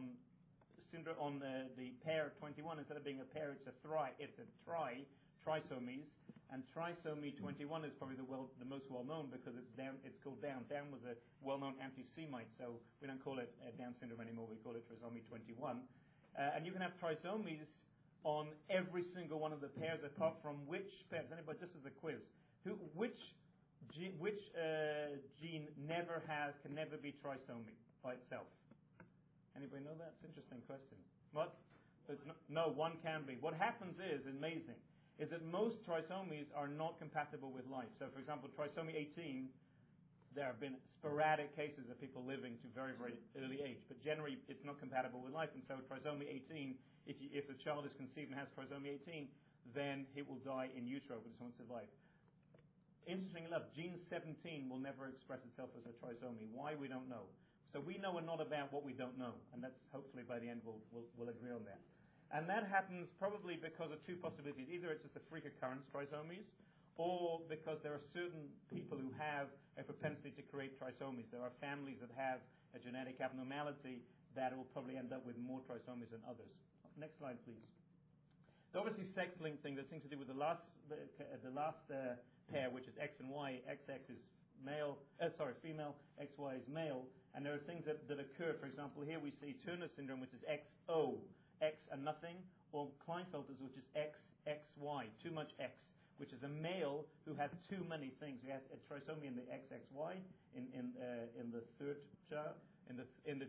the pair 21, instead of being a pair, it's a trisomies, and trisomy 21 is probably the most well-known because it's called Down. Down was a well-known anti-Semite, so we don't call it Down syndrome anymore, we call it trisomy 21. And you can have trisomies on every single one of the pairs, apart from which pairs. Anybody, this is a quiz. Which which gene can never be trisomy by itself? Anybody know that? It's an interesting question. What? No, one can be. What happens is amazing. Is that most trisomies are not compatible with life. So, for example, trisomy 18, there have been sporadic cases of people living to very, very early age. But generally, it's not compatible with life. And so trisomy 18, if the child is conceived and has trisomy 18, then it will die in utero, but it won't survive. Interestingly enough, gene 17 will never express itself as a trisomy. Why, we don't know. So we know a lot about what we don't know. And that's hopefully by the end we'll agree on that. And that happens probably because of two possibilities. Either it's just a freak occurrence, trisomies, or because there are certain people who have a propensity to create trisomies. There are families that have a genetic abnormality that will probably end up with more trisomies than others. Next slide, please. The obviously sex-linked thing, there's things to do with the last pair, which is X and Y. XX is female, XY is male. And there are things that occur. For example, here we see Turner syndrome, which is XO, X and nothing, or Klinefelter's, which is XXY, too much X, which is a male who has too many things. He has a trisomy in the XXY in the third child, in the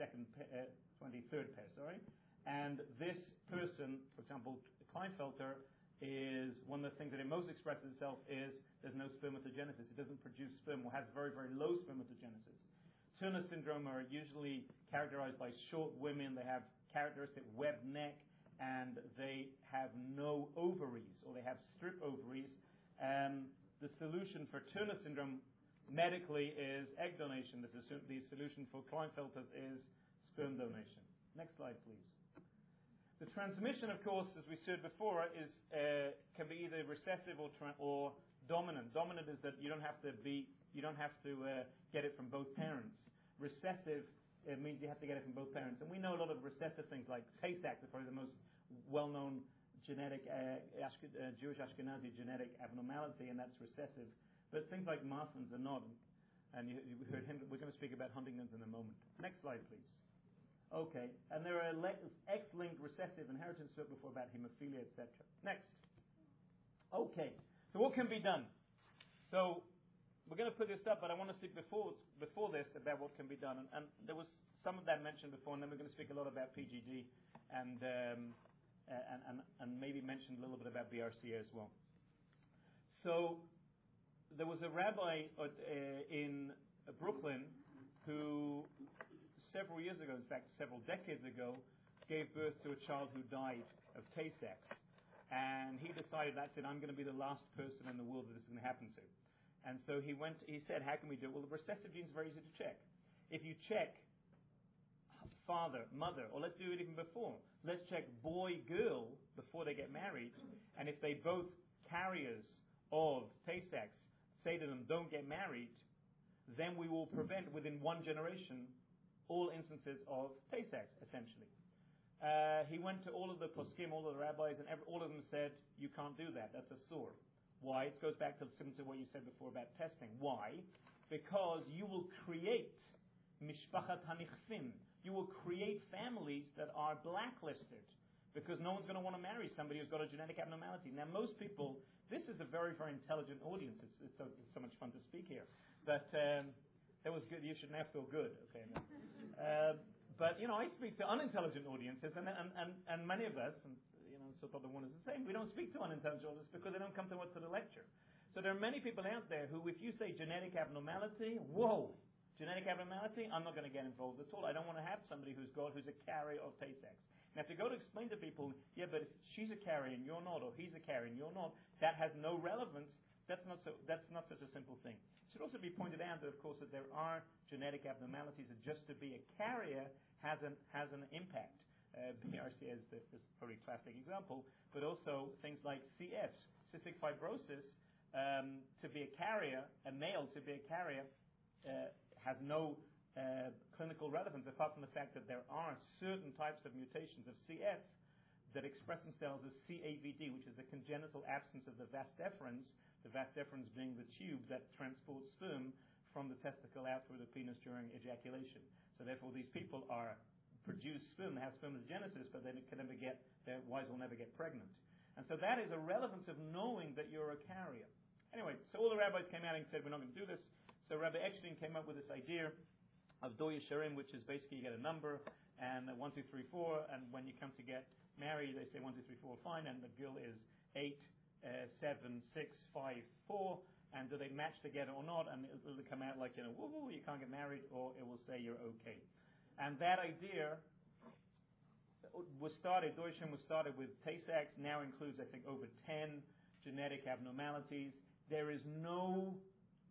23rd pair, sorry. And this person, for example, Klinefelter, is one of the things that it most expresses itself is there's no spermatogenesis. It doesn't produce sperm or has very, very low spermatogenesis. Turner syndrome are usually characterized by short women. They have characteristic webbed neck, and they have no ovaries, or they have strip ovaries. The solution for Turner syndrome medically is egg donation. The solution for Klinefelter's is sperm donation. Next slide, please. The transmission, of course, as we said before, can be either recessive or dominant. Dominant is that you don't have to get it from both parents. Recessive, it means you have to get it from both parents. And we know a lot of recessive things like Tay-Sachs are probably the most well-known genetic Jewish Ashkenazi genetic abnormality, and that's recessive. But things like Marfan's are not. And you heard him. We're going to speak about Huntington's in a moment. Next slide, please. Okay, and there are X-linked recessive inheritance, spoke before about hemophilia, etc. Next. Okay, so what can be done? So we're going to put this up, but I want to speak before this about what can be done. And there was some of that mentioned before, and then we're going to speak a lot about PGD and maybe mention a little bit about BRCA as well. So there was a rabbi in Brooklyn who several years ago, in fact several decades ago, gave birth to a child who died of Tay-Sachs. And he decided, that's it, I'm going to be the last person in the world that this is going to happen to. And so he said, how can we do it? Well, the recessive gene is very easy to check. If you check father, mother, or let's do it even before. Let's check boy, girl before they get married. And if they both carriers of Tay-Sachs, say to them, don't get married, then we will prevent within one generation all instances of Tay-Sachs, essentially. He went to all of the poskim, all of the rabbis, and all of them said, you can't do that. That's a sore. Why? It goes back to similar to what you said before about testing. Why? Because you will create mishpachat hanichfim. You will create families that are blacklisted because no one's going to want to marry somebody who's got a genetic abnormality. Now, most people, this is a very, very intelligent audience. It's so much fun to speak here. But that was good. You should now feel good. Okay. But I speak to unintelligent audiences, and many of us, and so the one is the same. We don't speak to unintelligent audiences because they don't come to us to the lecture. So there are many people out there who, if you say genetic abnormality, whoa, genetic abnormality, I'm not going to get involved at all. I don't want to have somebody who's a carrier of Tay-Sachs. Now, if you go to explain to people, yeah, but if she's a carrier and you're not, or he's a carrier and you're not, that has no relevance. That's not such a simple thing. It should also be pointed out that, of course, that there are genetic abnormalities that just to be a carrier has an impact. BRCA is probably a classic example, but also things like CFs, cystic fibrosis, to be a carrier, a male to be a carrier, has no clinical relevance apart from the fact that there are certain types of mutations of CF that express themselves as CAVD, which is the congenital absence of the vas deferens, the vas deferens being the tube that transports sperm from the testicle out through the penis during ejaculation. So therefore these people produce sperm, they have spermatogenesis, but they can never their wives will never get pregnant. And so that is a relevance of knowing that you're a carrier. Anyway, so all the rabbis came out and said, we're not going to do this. So Rabbi Eckstein came up with this idea of Doi Yesharim, which is basically you get a number, and 1, 2, 3, 4, and when you come to get married, they say 1, 2, 3, 4, fine, and the girl is 8, 7, 6, 5, 4, and do they match together or not? And it'll come out like, woo, you can't get married, or it will say you're okay. And that idea was started, Doi Yesharim was started with Tay-Sachs, now includes, I think, over 10 genetic abnormalities. There is no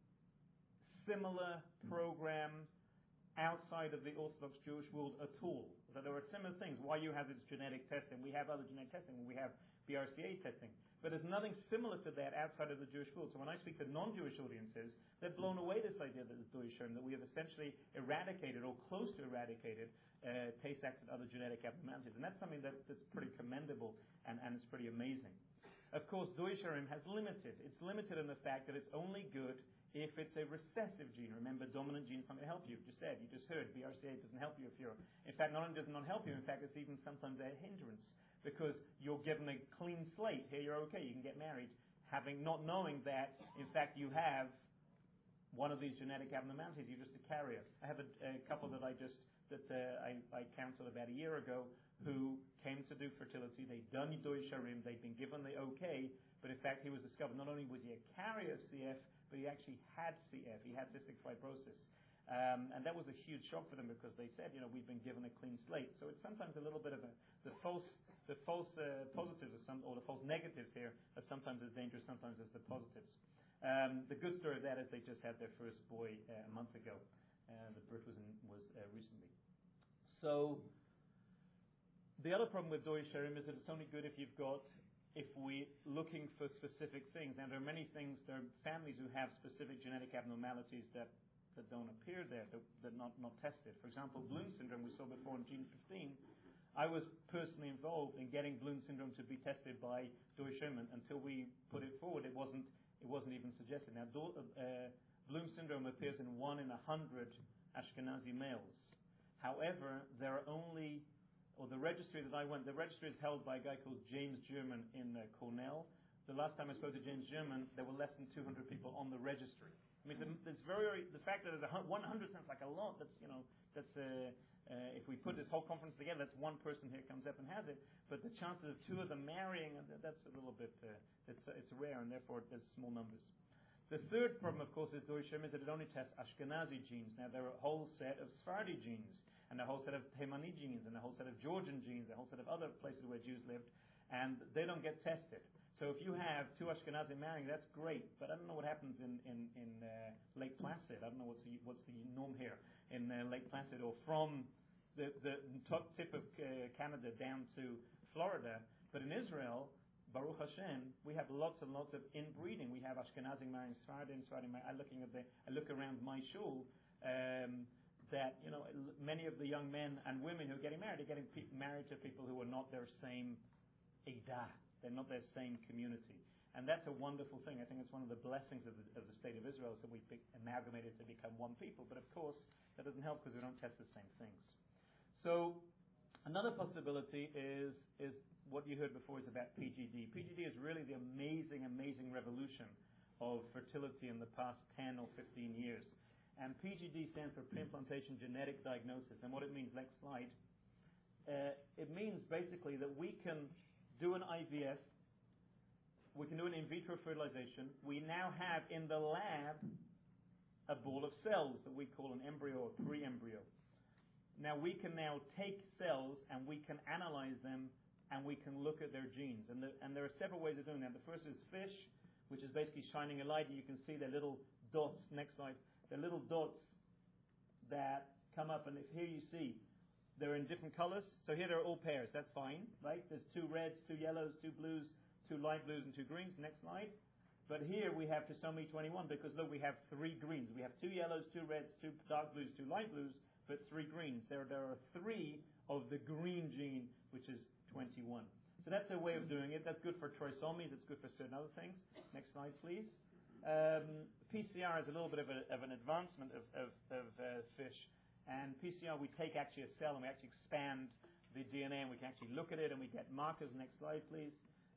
similar program outside of the Orthodox Jewish world at all. So there are similar things. Why you have this genetic testing, we have other genetic testing, we have BRCA testing. But there's nothing similar to that outside of the Jewish world. So when I speak to non-Jewish audiences, they're blown away this idea that it's Doi Yesharim, that we have essentially eradicated or close to eradicated Tay-Sachs and other genetic abnormalities. And that's something that's pretty commendable and it's pretty amazing. Of course, Doi Yesharim has limited. It's limited in the fact that it's only good if it's a recessive gene. Remember, dominant genes don't help you. You just heard, BRCA doesn't help you if you're... In fact, not only does it not help you, in fact, it's even sometimes a hindrance because you're given a clean slate. Here you're okay, you can get married, not knowing that, in fact, you have one of these genetic abnormalities. You're just a carrier. I have a couple that I counseled about a year ago who came to do fertility. They'd done Doi Yesharim, they'd been given the okay, but in fact he was discovered not only was he a carrier of CF, but he actually had CF. He had cystic fibrosis. And that was a huge shock for them because they said, we've been given a clean slate. So it's sometimes a little bit of the false positives or the false negatives here are sometimes as dangerous, sometimes as the positives. The good story of that is they just had their first boy a month ago. The birth was recently. So the other problem with Doi Yesharim is that it's only good if we're looking for specific things. Now there are many things, there are families who have specific genetic abnormalities that don't appear there, that not tested. For example, Bloom syndrome we saw before in Gene 15. I was personally involved in getting Bloom syndrome to be tested by Doi Yesharim. Until we put it forward, it wasn't even suggested. Now Bloom syndrome appears in 1 in 100 Ashkenazi males. However, there are only, or the registry that I went, the registry is held by a guy called James German in Cornell. The last time I spoke to James German, there were less than 200 people on the registry. I mean, the fact that there's 100 sounds like a lot. If we put this whole conference together, that's one person here comes up and has it. But the chances of two of them marrying, that's a little bit, it's rare, and therefore there's small numbers. The third problem, of course, is Doi Yesharim is that it only tests Ashkenazi genes. Now, there are a whole set of Sephardi genes, and a whole set of Temani genes, and a whole set of Georgian genes, and a whole set of other places where Jews lived, and they don't get tested. So if you have two Ashkenazi marrying, that's great, but I don't know what happens in Lake Placid. I don't know what's the norm here in Lake Placid, or from the top tip of Canada down to Florida. But in Israel, Baruch Hashem, we have lots and lots of inbreeding. We have Ashkenazi marrying Sephardi and Sephardi marrying. I look around my shul, that many of the young men and women who are getting married are getting married to people who are not their same Eidah. They're not their same community. And that's a wonderful thing. I think it's one of the blessings of the state of Israel, so we've amalgamated to become one people. But of course, that doesn't help because we don't test the same things. So another possibility is what you heard before is about PGD. PGD is really the amazing revolution of fertility in the past 10 or 15 years. And PGD stands for Pre-Implantation Genetic Diagnosis. And what it means, next slide, it means basically that we can do an IVF, we can do an in vitro fertilization. We now have in the lab a ball of cells that we call an embryo or pre-embryo. Now we can now take cells and we can analyze them and we can look at their genes. And there are several ways of doing that. The first is FISH, which is basically shining a light, and you can see the little dots, next slide, the little dots that come up, and if here you see, they're in different colors. So here they're all pairs, that's fine, right? There's 2 reds, 2 yellows, 2 blues, 2 light blues, and 2 greens. Next slide. But here we have trisomy 21 because look, we have 3 greens. We have 2 yellows, 2 reds, 2 dark blues, 2 light blues, but 3 greens. There are 3 of the green gene, which is 21. So that's a way of doing it. That's good for trisomies. It's good for certain other things. Next slide, please. PCR is a little bit of an advancement of FISH. And PCR, we take actually a cell and we actually expand the DNA and we can actually look at it and we get markers. Next slide, please.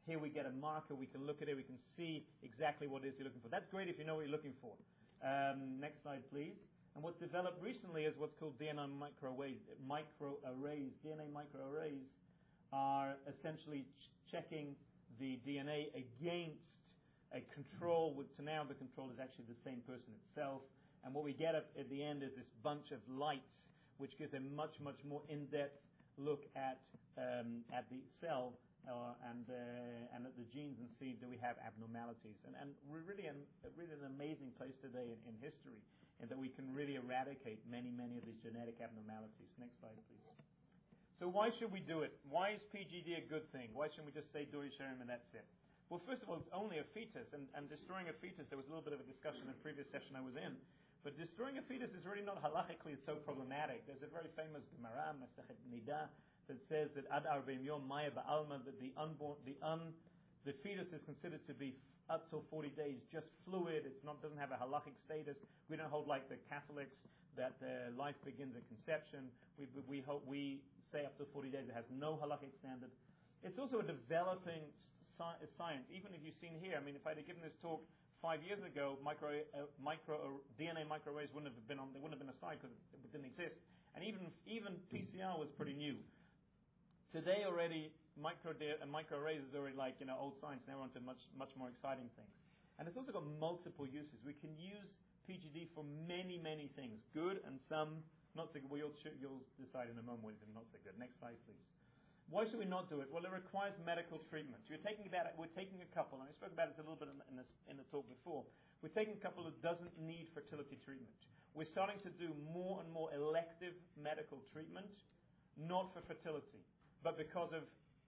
Here we get a marker, we can look at it, we can see exactly what it is you're looking for. That's great if you know what you're looking for. Next slide, please. And what's developed recently is what's called DNA microarrays. DNA microarrays are essentially checking the DNA against a control, so now the control is actually the same person itself. And what we get at the end is this bunch of lights, which gives a much, much more in-depth look at the cell and at the genes and see do we have abnormalities. And we're really an amazing place today in history, in that we can really eradicate many, many of these genetic abnormalities. Next slide, please. So why should we do it? Why is PGD a good thing? Why shouldn't we just say Duri Sherim and that's it? Well, first of all, it's only a fetus, and destroying a fetus, there was a little bit of a discussion in the previous session I was in, but destroying a fetus is really not halachically so problematic. There's a very famous Gemara, Masechet Nida, that says that Ad Arbim Yom Maya Ba'alma, that the fetus is considered to be up till 40 days just fluid. It's not, doesn't have a halachic status. We don't hold like the Catholics that life begins at conception. We say up to 40 days it has no halachic standard. It's also a developing science. Even if you've seen here, I mean, if I'd have given this talk 5 years ago, DNA microarrays wouldn't have been on. They wouldn't have been aside because it didn't exist. And even PCR was pretty new. Today already, microarrays is already like old science. Now we're on to much more exciting things. And it's also got multiple uses. We can use PGD for many, many things, good and some not so good. Well, you'll decide in a moment whether it's not so good. Next slide, please. Why should we not do it? Well, it requires medical treatment. We're taking a couple, and I spoke about this a little bit in the talk before. We're taking a couple that doesn't need fertility treatment. We're starting to do more and more elective medical treatment, not for fertility, but because of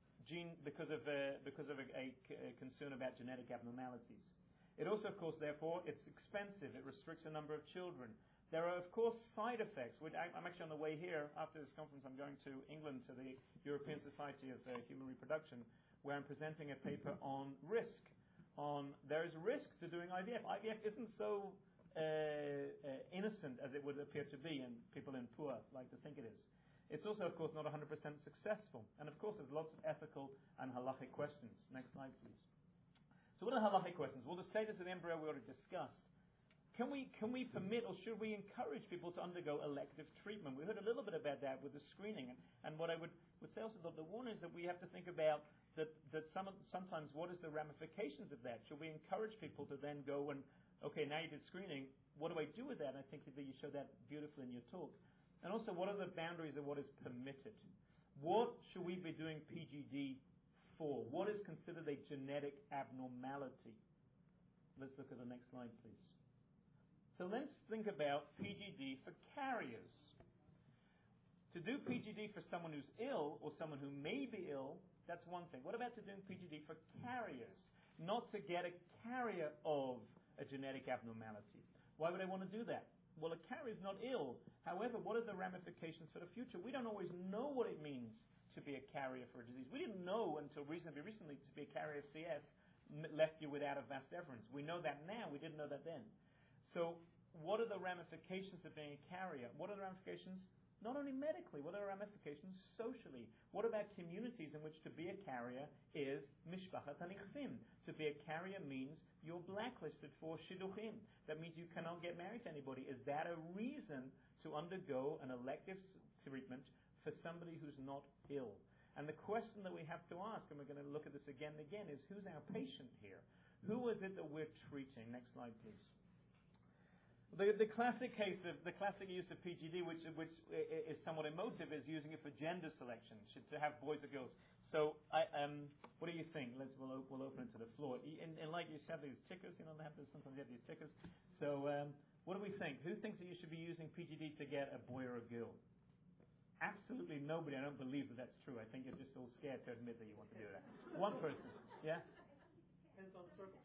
a concern about genetic abnormalities. It also, of course, therefore, it's expensive. It restricts the number of children. There are, of course, side effects. I'm actually on the way here. After this conference, I'm going to England to the European Society of Human Reproduction, where I'm presenting a paper on risk. There is risk to doing IVF. IVF isn't so innocent as it would appear to be, and people in Pua like to think it is. It's also, of course, not 100% successful. And, of course, there's lots of ethical and halachic questions. Next slide, please. So what are halachic questions? Well, the status of the embryo we already discussed. Can we permit or should we encourage people to undergo elective treatment? We heard a little bit about that with the screening. And what I would say also, the one is that we have to think about that sometimes what is the ramifications of that? Should we encourage people to then go and, okay, now you did screening, what do I do with that? And I think that you showed that beautifully in your talk. And also, what are the boundaries of what is permitted? What should we be doing PGD for? What is considered a genetic abnormality? Let's look at the next slide, please. So let's think about PGD for carriers. To do PGD for someone who's ill or someone who may be ill, that's one thing. What about to doing PGD for carriers? Not to get a carrier of a genetic abnormality. Why would I want to do that? Well, a carrier is not ill. However, what are the ramifications for the future? We don't always know what it means to be a carrier for a disease. We didn't know until reasonably recently to be a carrier of CF left you without a vas deferens. We know that now. We didn't know that then. So what are the ramifications of being a carrier? What are the ramifications not only medically, what are the ramifications socially? What about communities in which to be a carrier is mishpachat hanichsim? To be a carrier means you're blacklisted for shidduchim. That means you cannot get married to anybody. Is that a reason to undergo an elective treatment for somebody who's not ill? And the question that we have to ask, and we're going to look at this again and again, is who's our patient here? Who is it that we're treating? Next slide, please. The classic use of PGD, which is somewhat emotive, is using it for gender selection, to have boys or girls. So, what do you think? We'll open it to the floor. And like you said, these tickers, sometimes you have these tickers. So, what do we think? Who thinks that you should be using PGD to get a boy or a girl? Absolutely nobody. I don't believe that that's true. I think you're just all scared to admit that you want to do that. One person, yeah. Depends on the circumstance.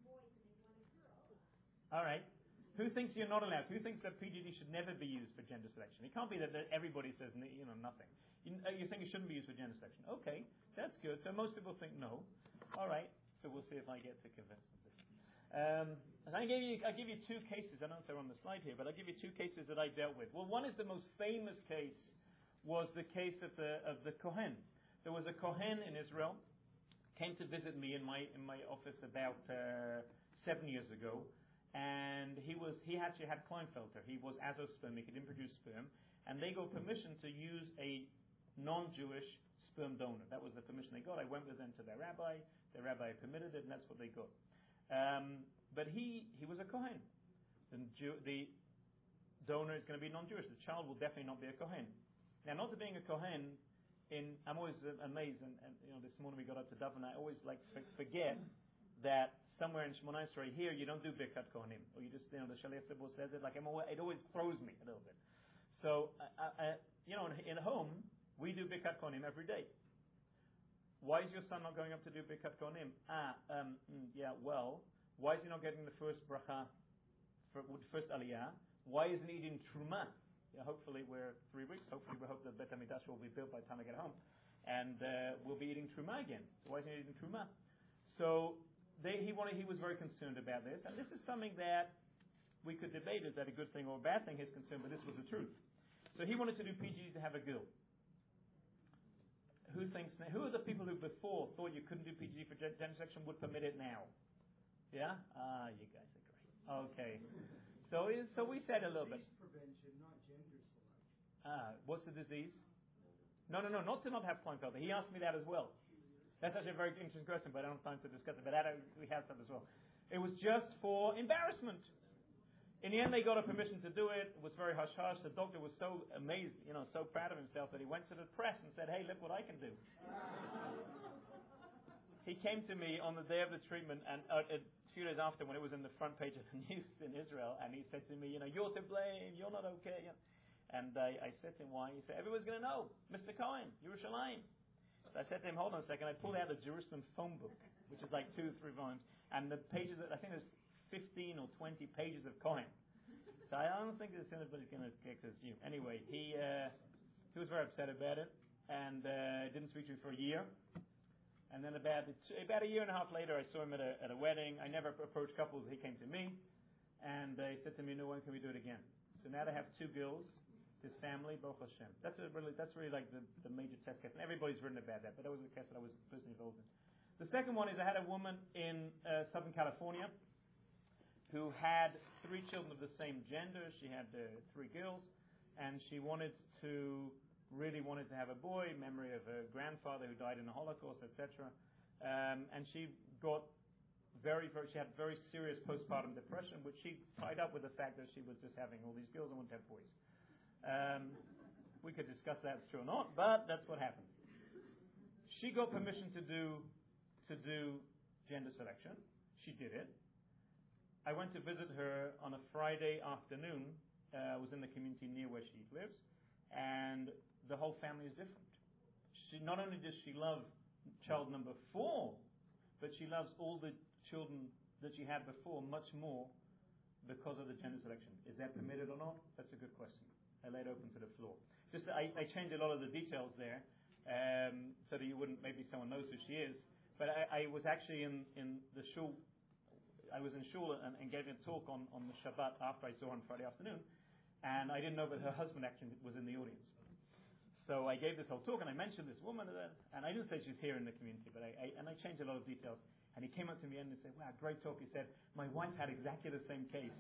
All right. Who thinks you're not allowed? Who thinks that PGD should never be used for gender selection? It can't be that everybody says nothing. You think it shouldn't be used for gender selection? Okay, that's good. So most people think no. All right. So we'll see if I get to convince them. And I give you two cases. I don't know if they're on the slide here, but I'll give you two cases that I dealt with. Well, one is the most famous case. Was the case of the Kohen. There was a Kohen in Israel, came to visit me in my office about 7 years ago, and he actually had Klinefelter. He was azoospermic. He didn't produce sperm, and they got permission to use a non-Jewish sperm donor. That was the permission they got. I went with them to their rabbi. Their rabbi permitted it, and that's what they got. But he was a Kohen. The donor is going to be non-Jewish. The child will definitely not be a Kohen. Now, not to being a Kohen, I'm always amazed, and this morning we got up to Dublin. I always forget that somewhere in Shemona Esrei here you don't do Birkat Kohanim, or you just the Shaliach Tzibur says it. It always throws me a little bit. So in home we do Birkat Kohanim every day. Why is your son not going up to do Birkat Kohanim? Well, why is he not getting the first bracha, first aliyah? Why isn't he eating truma? Hopefully we're 3 weeks. Hopefully we hope that Bet HaMikdash will be built by the time I get home, and we'll be eating truma again. So why isn't he eating truma? So he was very concerned about this, and this is something that we could debate: is that a good thing or a bad thing? His concern, but this was the truth. So he wanted to do PGD to have a girl. Who are the people who before thought you couldn't do PGD for gender section would permit it now? Yeah? You guys are great. Okay. So we said a little bit. Disease prevention, not gender selection. What's the disease? No, not to not have Klinefelter. He asked me that as well. That's actually a very interesting question, but I don't have time to discuss it. But we have that as well. It was just for embarrassment. In the end, they got a permission to do it. It was very hush-hush. The doctor was so amazed, so proud of himself that he went to the press and said, "Hey, look what I can do." He came to me on the day of the treatment, and a few days after, when it was in the front page of the news in Israel, and he said to me, "You're to blame. You're not okay." And I said to him, "Why?" He said, "Everyone's going to know, Mr. Cohen, Yerushalayim." So I said to him, "Hold on a second." I pulled out the Jerusalem phone book, which is like 2 or 3 volumes, and the pages, I think there's 15 or 20 pages of Cohen. So I don't think there's anybody's going to get this you. Anyway, he was very upset about it, and didn't speak to me for a year. And then about a year and a half later, I saw him at a wedding. I never approached couples. He came to me, and he said to me, "No, when can we do it again?" So now they have 2 girls. This family, Baruch Hashem. That's really like the major test case, and everybody's written about that. But that was the case that I was personally involved in. The second one is I had a woman in Southern California who had 3 children of the same gender. She had 3 girls, and she really wanted to have a boy, memory of her grandfather who died in the Holocaust, etc. And she got she had very serious postpartum depression, which she tied up with the fact that she was just having all these girls and wanted to have boys. We could discuss that, it's true or not, but that's what happened. She got permission to do gender selection. She did it. I went to visit her on a Friday afternoon. I was in the community near where she lives, and the whole family is different. Not only does she love child number 4, but she loves all the children that she had before much more because of the gender selection. Is that permitted or not? That's a good question. I lay it open to the floor. I changed a lot of the details there, so that you wouldn't, maybe someone knows who she is. But I was actually in the shul. I was in shul and gave a talk on the Shabbat after I saw her on Friday afternoon, and I didn't know that her husband actually was in the audience. So I gave this whole talk, and I mentioned this woman, and I didn't say she's here in the community, but I changed a lot of details. And he came up to me and said, "Wow, great talk." He said, "My wife had exactly the same case."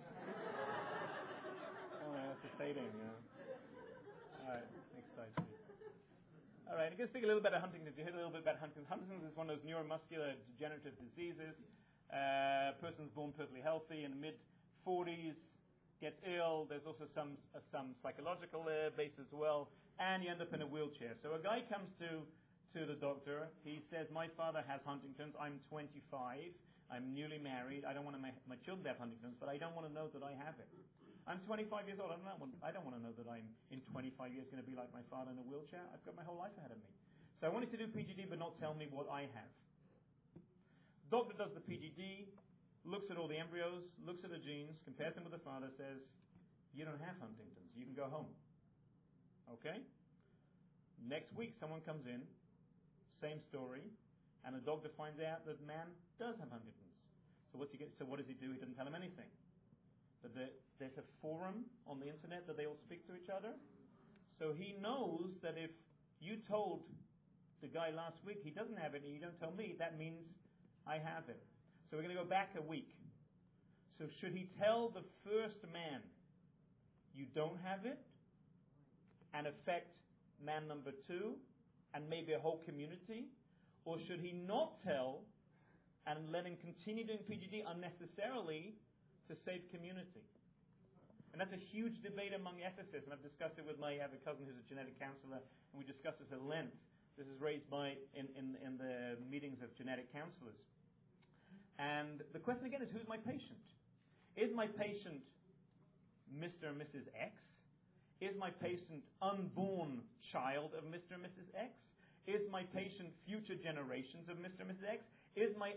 Oh, that's a fading, All right, next slide, please. All right, I'm going to speak a little bit about Huntington's. You heard a little bit about Huntington's. Huntington's is one of those neuromuscular degenerative diseases. Person's born perfectly healthy, in the mid-40s, gets ill. There's also some psychological base as well, and you end up in a wheelchair. So a guy comes to the doctor. He says, "My father has Huntington's. I'm 25. I'm newly married. I don't want my children to have Huntington's, but I don't want to know that I have it. I'm 25 years old. I don't want to know that I'm in 25 years going to be like my father in a wheelchair. I've got my whole life ahead of me. So I wanted to do PGD, but not tell me what I have." Doctor does the PGD, looks at all the embryos, looks at the genes, compares them with the father, says, "You don't have Huntington's. You can go home." Okay? Next week, someone comes in, same story, and the doctor finds out that man does have Huntington's. So what does he do? He doesn't tell him anything. But there's a forum on the internet that they all speak to each other. So he knows that if you told the guy last week, he doesn't have it, and you don't tell me, that means I have it. So we're going to go back a week. So should he tell the first man, you don't have it, and affect man number 2, and maybe a whole community? Or should he not tell, and let him continue doing PGD unnecessarily to save community? And that's a huge debate among ethicists, and I've discussed it with I have a cousin who's a genetic counselor, and we discussed this at length. This is raised in the meetings of genetic counselors. And the question again is, who's my patient? Is my patient Mr. and Mrs. X? Is my patient unborn child of Mr. and Mrs. X? Is my patient future generations of Mr. and Mrs. X? Is my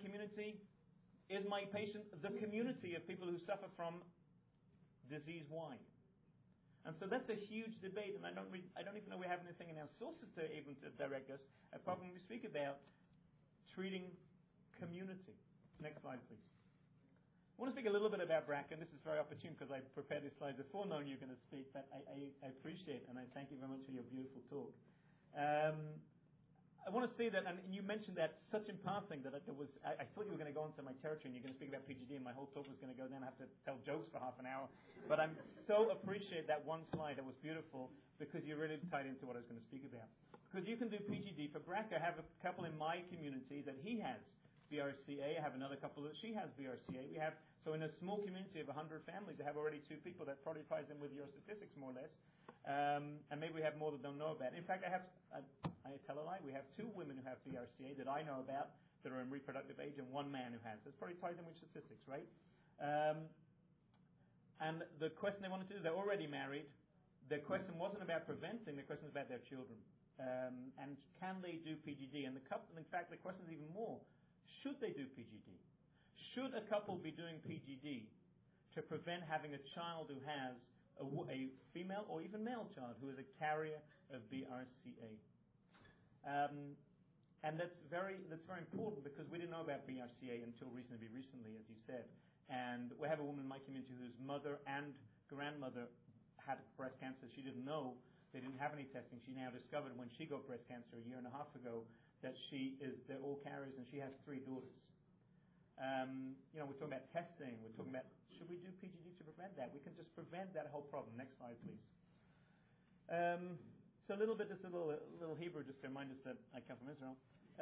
patient the community of people who suffer from disease Y? And so that's a huge debate, and I don't even know we have anything in our sources to even to direct us, apart from when we speak about treating community. Next slide, please. I want to speak a little bit about BRCA, and this is very opportune because I prepared these slides before knowing you're going to speak, but I appreciate and I thank you very much for your beautiful talk. I want to say that, and you mentioned that such in passing, that there was, I thought you were going to go into my territory and you're going to speak about PGD, and my whole talk was going to go down. I have to tell jokes for half an hour. But I so appreciate that one slide. It was beautiful because you really tied into what I was going to speak about. Because you can do PGD for BRCA. I have a couple in my community that he has BRCA. I have another couple that she has BRCA. We have, so in a small community of 100 families, I have already 2 people. That probably ties in with your statistics more or less. And maybe we have more that don't know about. In fact, I tell a lie. We have 2 women who have BRCA that I know about that are in reproductive age, and 1 man who has. This probably ties in with statistics, right? And the question they wanted to do, they're already married. The question wasn't about preventing. The question was about their children. And can they do PGD? And in fact, the question is even more. Should they do PGD? Should a couple be doing PGD to prevent having a child who has a female or even male child who is a carrier of BRCA? And that's very important because we didn't know about BRCA until reasonably recently, as you said. And we have a woman in my community whose mother and grandmother had breast cancer. She didn't know. They didn't have any testing. She now discovered when she got breast cancer a year and a half ago that they're all carriers, and she has 3 daughters. We're talking about testing. We're talking about, should we do PGD to prevent that? We can just prevent that whole problem. Next slide, please. So a little little Hebrew, just to remind us that I come from Israel.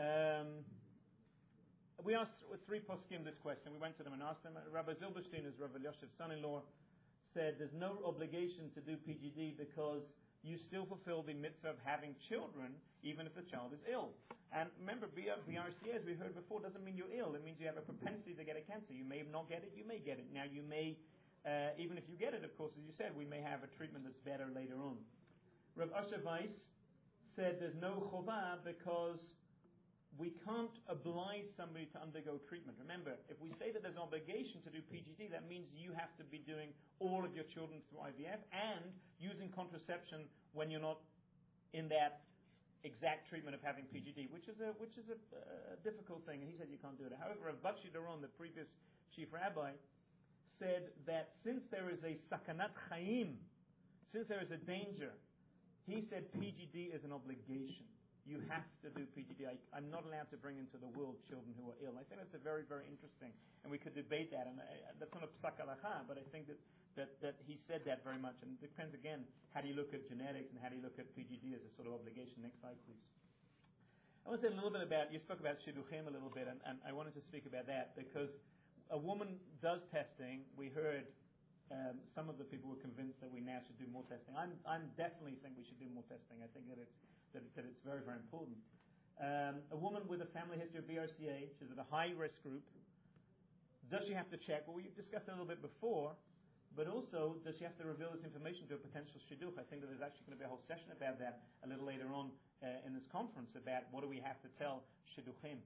We asked 3 poskim this question. We went to them and asked them. Rabbi Zilberstein, who's Rabbi Yoshev's son-in-law, said there's no obligation to do PGD because you still fulfill the mitzvah of having children even if the child is ill. And remember, BRCA, as we heard before, doesn't mean you're ill. It means you have a propensity to get a cancer. You may not get it, you may get it. Now you may, even if you get it, of course, as you said, we may have a treatment that's better later on. Rav Asher Weiss said there's no chovah because we can't oblige somebody to undergo treatment. Remember, if we say that there's an obligation to do PGD, that means you have to be doing all of your children through IVF and using contraception when you're not in that exact treatment of having PGD, which is a difficult thing. And he said you can't do it. However, Rav Bakshi Doron, the previous chief rabbi, said that since there is a sakanat chaim, since there is a danger, he said PGD is an obligation. You have to do PGD. I'm not allowed to bring into the world children who are ill. I think that's a very, very interesting, and we could debate that. And that's not a psak halacha, but I think that he said that very much. And it depends, again, how do you look at genetics and how do you look at PGD as a sort of obligation. Next slide, please. I want to say a little bit about, you spoke about shidduchim a little bit, and I wanted to speak about that because a woman does testing. We heard some of the people were convinced that we now should do more testing. I'm definitely think we should do more testing. I think that it's very, very important. A woman with a family history of BRCA, she's at a high risk group. Does she have to check? Well, we discussed a little bit before, but also does she have to reveal this information to a potential shidduch? I think that there's actually going to be a whole session about that a little later on in this conference about what do we have to tell shidduchim.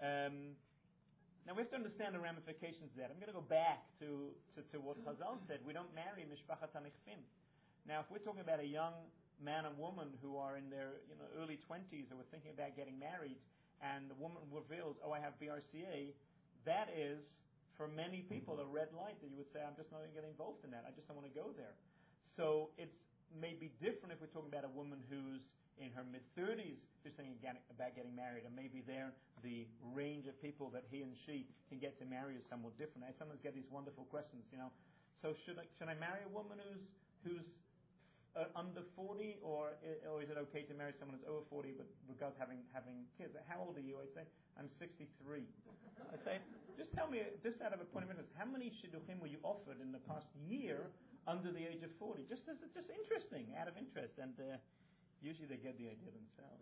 Now we have to understand the ramifications of that. I'm going to go back to what Chazal said. We don't marry mishpachat hanichfim. Now, if we're talking about a young man and woman who are in their early 20s who are thinking about getting married, and the woman reveals, oh, I have BRCA, that is, for many people, a red light that you would say, I'm just not going to get involved in that. I just don't want to go there. So it's maybe different if we're talking about a woman who's in her mid-30s who's thinking about getting married, and maybe there the range of people that he and she can get to marry is somewhat different. I sometimes get these wonderful questions, so should I marry a woman who's under 40, or is it okay to marry someone who's over 40 but without having kids? How old are you? I say, I'm 63. I say, just tell me, just out of a point of interest, how many shidduchim were you offered in the past year under the age of 40? Just interesting, out of interest, and usually they get the idea themselves.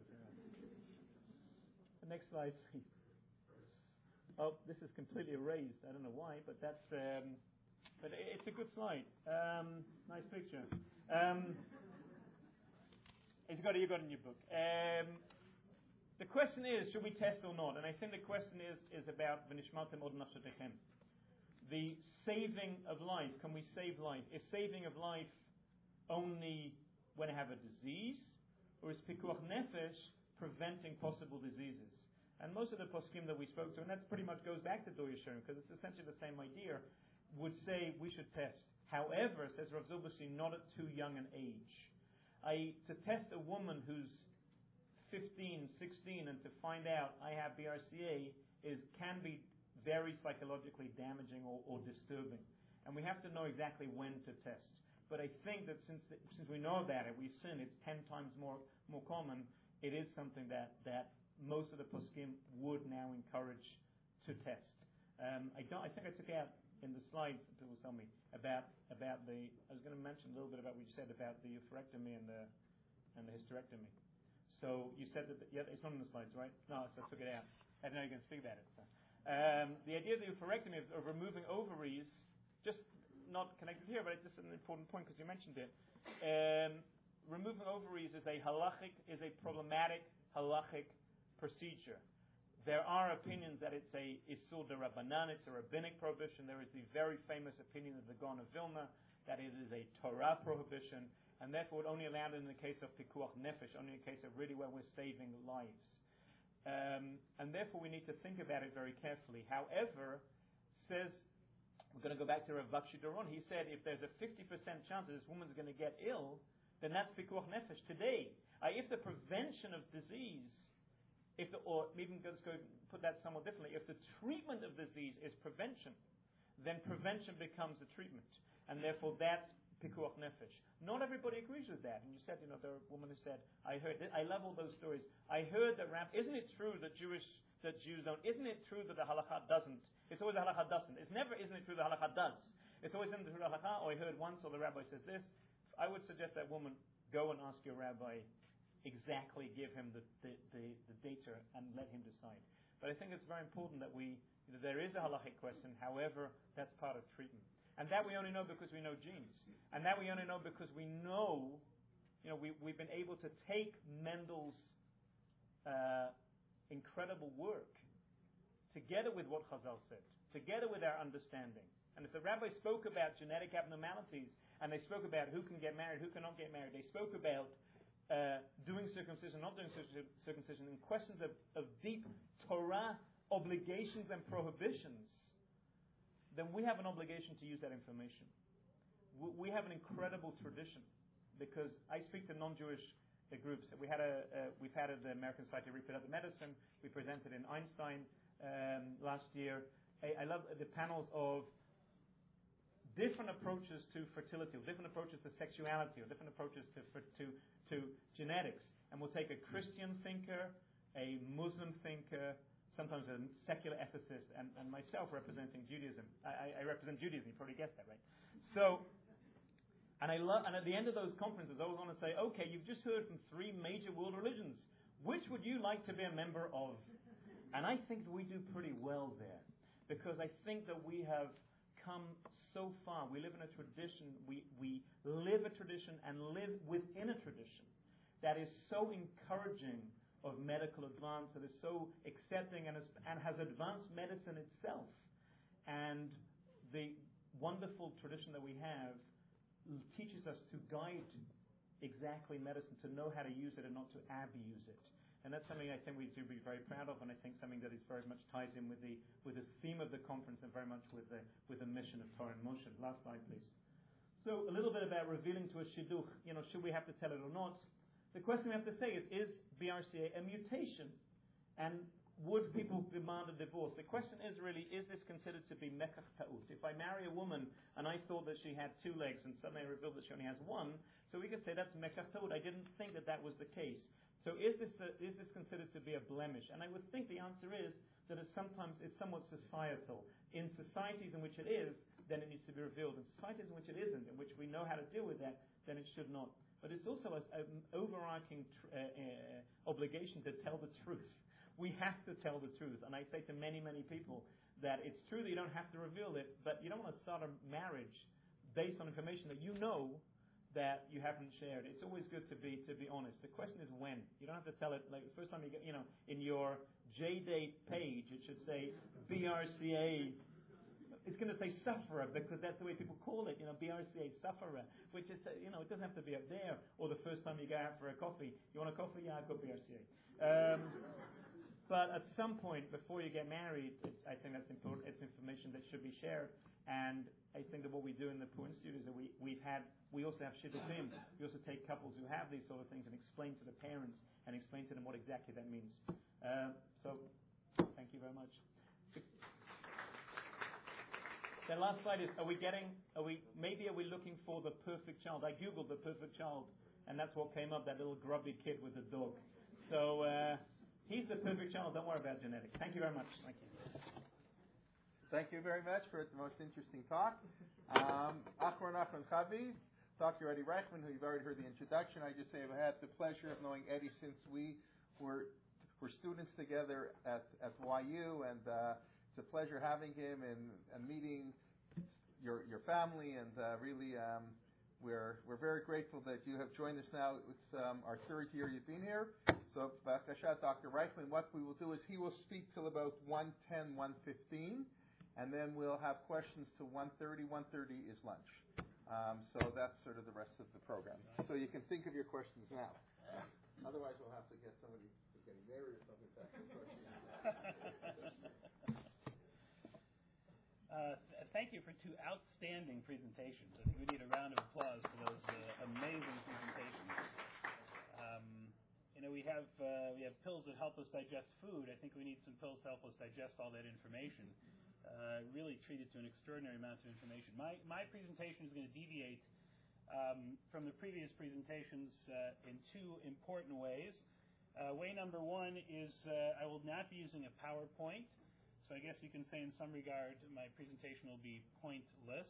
The next slide, please. Oh, this is completely erased. I don't know why, but that's. But it's a good slide. Nice picture. You got it in your book. The question is, should we test or not? And I think the question is about v'nishmartem od nafshetechem. The saving of life. Can we save life? Is saving of life only when I have a disease, or is pikuach nefesh preventing possible diseases? And most of the poskim that we spoke to, and that pretty much goes back to Doya Shurim, because it's essentially the same idea, would say we should test. However, says Rav Zilberstein, not at too young an age. To test a woman who's 15, 16, and to find out I have BRCA can be very psychologically damaging or disturbing. And we have to know exactly when to test. But I think that since we know about it, we've seen it's 10 times more common, it is something that most of the poskim would now encourage to test. I think I took out in the slides, people tell me, about the, I was going to mention a little bit about what you said about the oophorectomy and the hysterectomy. So you said that, it's not in the slides, right? No, so I took it out. I didn't know you were going to speak about it. So. The idea of the oophorectomy, of removing ovaries, just not connected here, but it's just an important point because you mentioned it. Removing ovaries is a problematic halachic procedure. There are opinions that it's a Isur D'Rabbanan, it's a rabbinic prohibition. There is the very famous opinion of the Gaon of Vilna that it is a Torah prohibition, and therefore it only allowed in the case of Pikuach Nefesh, only in the case of really where we're saving lives. And therefore we need to think about it very carefully. However, we're going to go back to Rav Bakshi Doron. He said if there's a 50% chance that this woman's going to get ill, then that's Pikuach Nefesh today. If the prevention of disease, or even let's go put that somewhat differently, if the treatment of disease is prevention, then prevention becomes the treatment. And therefore that's Pikuach Nefesh. Not everybody agrees with that. And you said, there were a woman who said, I love all those stories. I heard that isn't it true that Jews don't? Isn't it true that the halakha doesn't? It's always the halakha doesn't. It's never, isn't it true the halakha does? It's always isn't it true the halakha, or I heard once, or the rabbi says this. I would suggest that woman, go and ask your rabbi exactly, give him the data and let him decide. But I think it's very important that there is a halachic question, however, that's part of treatment. And that we only know because we know genes. And that we only know because we know, we've been able to take Mendel's incredible work together with what Chazal said, together with our understanding. And if the rabbi spoke about genetic abnormalities, and they spoke about who can get married, who cannot get married, they spoke about doing circumcision, not doing circumcision, in questions of deep Torah obligations and prohibitions, then we have an obligation to use that information. We have an incredible tradition, because I speak to non-Jewish groups. We've had at the American Society of Reproductive Medicine. We presented in Einstein last year. I love the panels of different approaches to fertility, or different approaches to sexuality, or different approaches to genetics. And we'll take a Christian thinker, a Muslim thinker, sometimes a secular ethicist, and myself representing Judaism. I represent Judaism, you probably guessed that, right? So, and at the end of those conferences, I was going to say, okay, you've just heard from 3 major world religions. Which would you like to be a member of? And I think that we do pretty well there, because I think that we have come so far. We live in a tradition, we live a tradition and live within a tradition that is so encouraging of medical advance, that is so accepting and has advanced medicine itself. And the wonderful tradition that we have teaches us to guide exactly medicine, to know how to use it and not to abuse it. And that's something I think we do be very proud of, and I think something that is very much ties in with the theme of the conference and very much with the mission of Torah in Motion. Last slide, please. So a little bit about revealing to a shidduch. Should we have to tell it or not? the question we have to say is BRCA a mutation? And would people demand a divorce? The question is really, is this considered to be mekach ta'ut? If I marry a woman and I thought that she had 2 legs and suddenly I revealed that she only has 1, so we could say that's mekach ta'ut. I didn't think that was the case. So is this considered to be a blemish? And I would think the answer is that it's somewhat societal. In societies in which it is, then it needs to be revealed. In societies in which it isn't, in which we know how to deal with that, then it should not. But it's also an overarching obligation to tell the truth. We have to tell the truth. And I say to many, many people that it's true that you don't have to reveal it, but you don't want to start a marriage based on information that you know that you haven't shared. It's always good to be honest. The question is when. You don't have to tell it like the first time you get, in your JDate page, it should say BRCA. It's going to say sufferer because that's the way people call it, BRCA sufferer, which is, it doesn't have to be up there. Or the first time you go out for a coffee. You want a coffee? Yeah, I've got BRCA. But at some point before you get married, I think that's important. It's information that should be shared. And I think that what we do in the Puah Institute is that we also have shidduchim. We also take couples who have these sort of things and explain to the parents and explain to them what exactly that means. So, thank you very much. The last slide is, are we looking for the perfect child? I Googled the perfect child, and that's what came up, that little grubby kid with the dog. So, he's the perfect child. Don't worry about genetics. Thank you very much. Thank you. Thank you very much for the most interesting talk. Achron Chavi, Dr. Eddie Reichman, who you've already heard the introduction. I just say I've had the pleasure of knowing Eddie since we were students together at YU, and it's a pleasure having him and meeting your family, and really we're very grateful that you have joined us now. It's our 3rd year you've been here. So, Dr. Reichman, what we will do is he will speak till about 1:10, 1:15, and then we'll have questions to 1:30. 1:30 is lunch. So that's sort of the rest of the program. So you can think of your questions now. Otherwise, we'll have to get somebody who's getting married or something to ask questions. Thank you for 2 outstanding presentations. I think we need a round of applause for those amazing presentations. We have pills that help us digest food. I think we need some pills to help us digest all that information. Really treated to an extraordinary amount of information. My presentation is going to deviate from the previous presentations in 2 important ways. Way number 1 is I will not be using a PowerPoint. So I guess you can say in some regard my presentation will be pointless.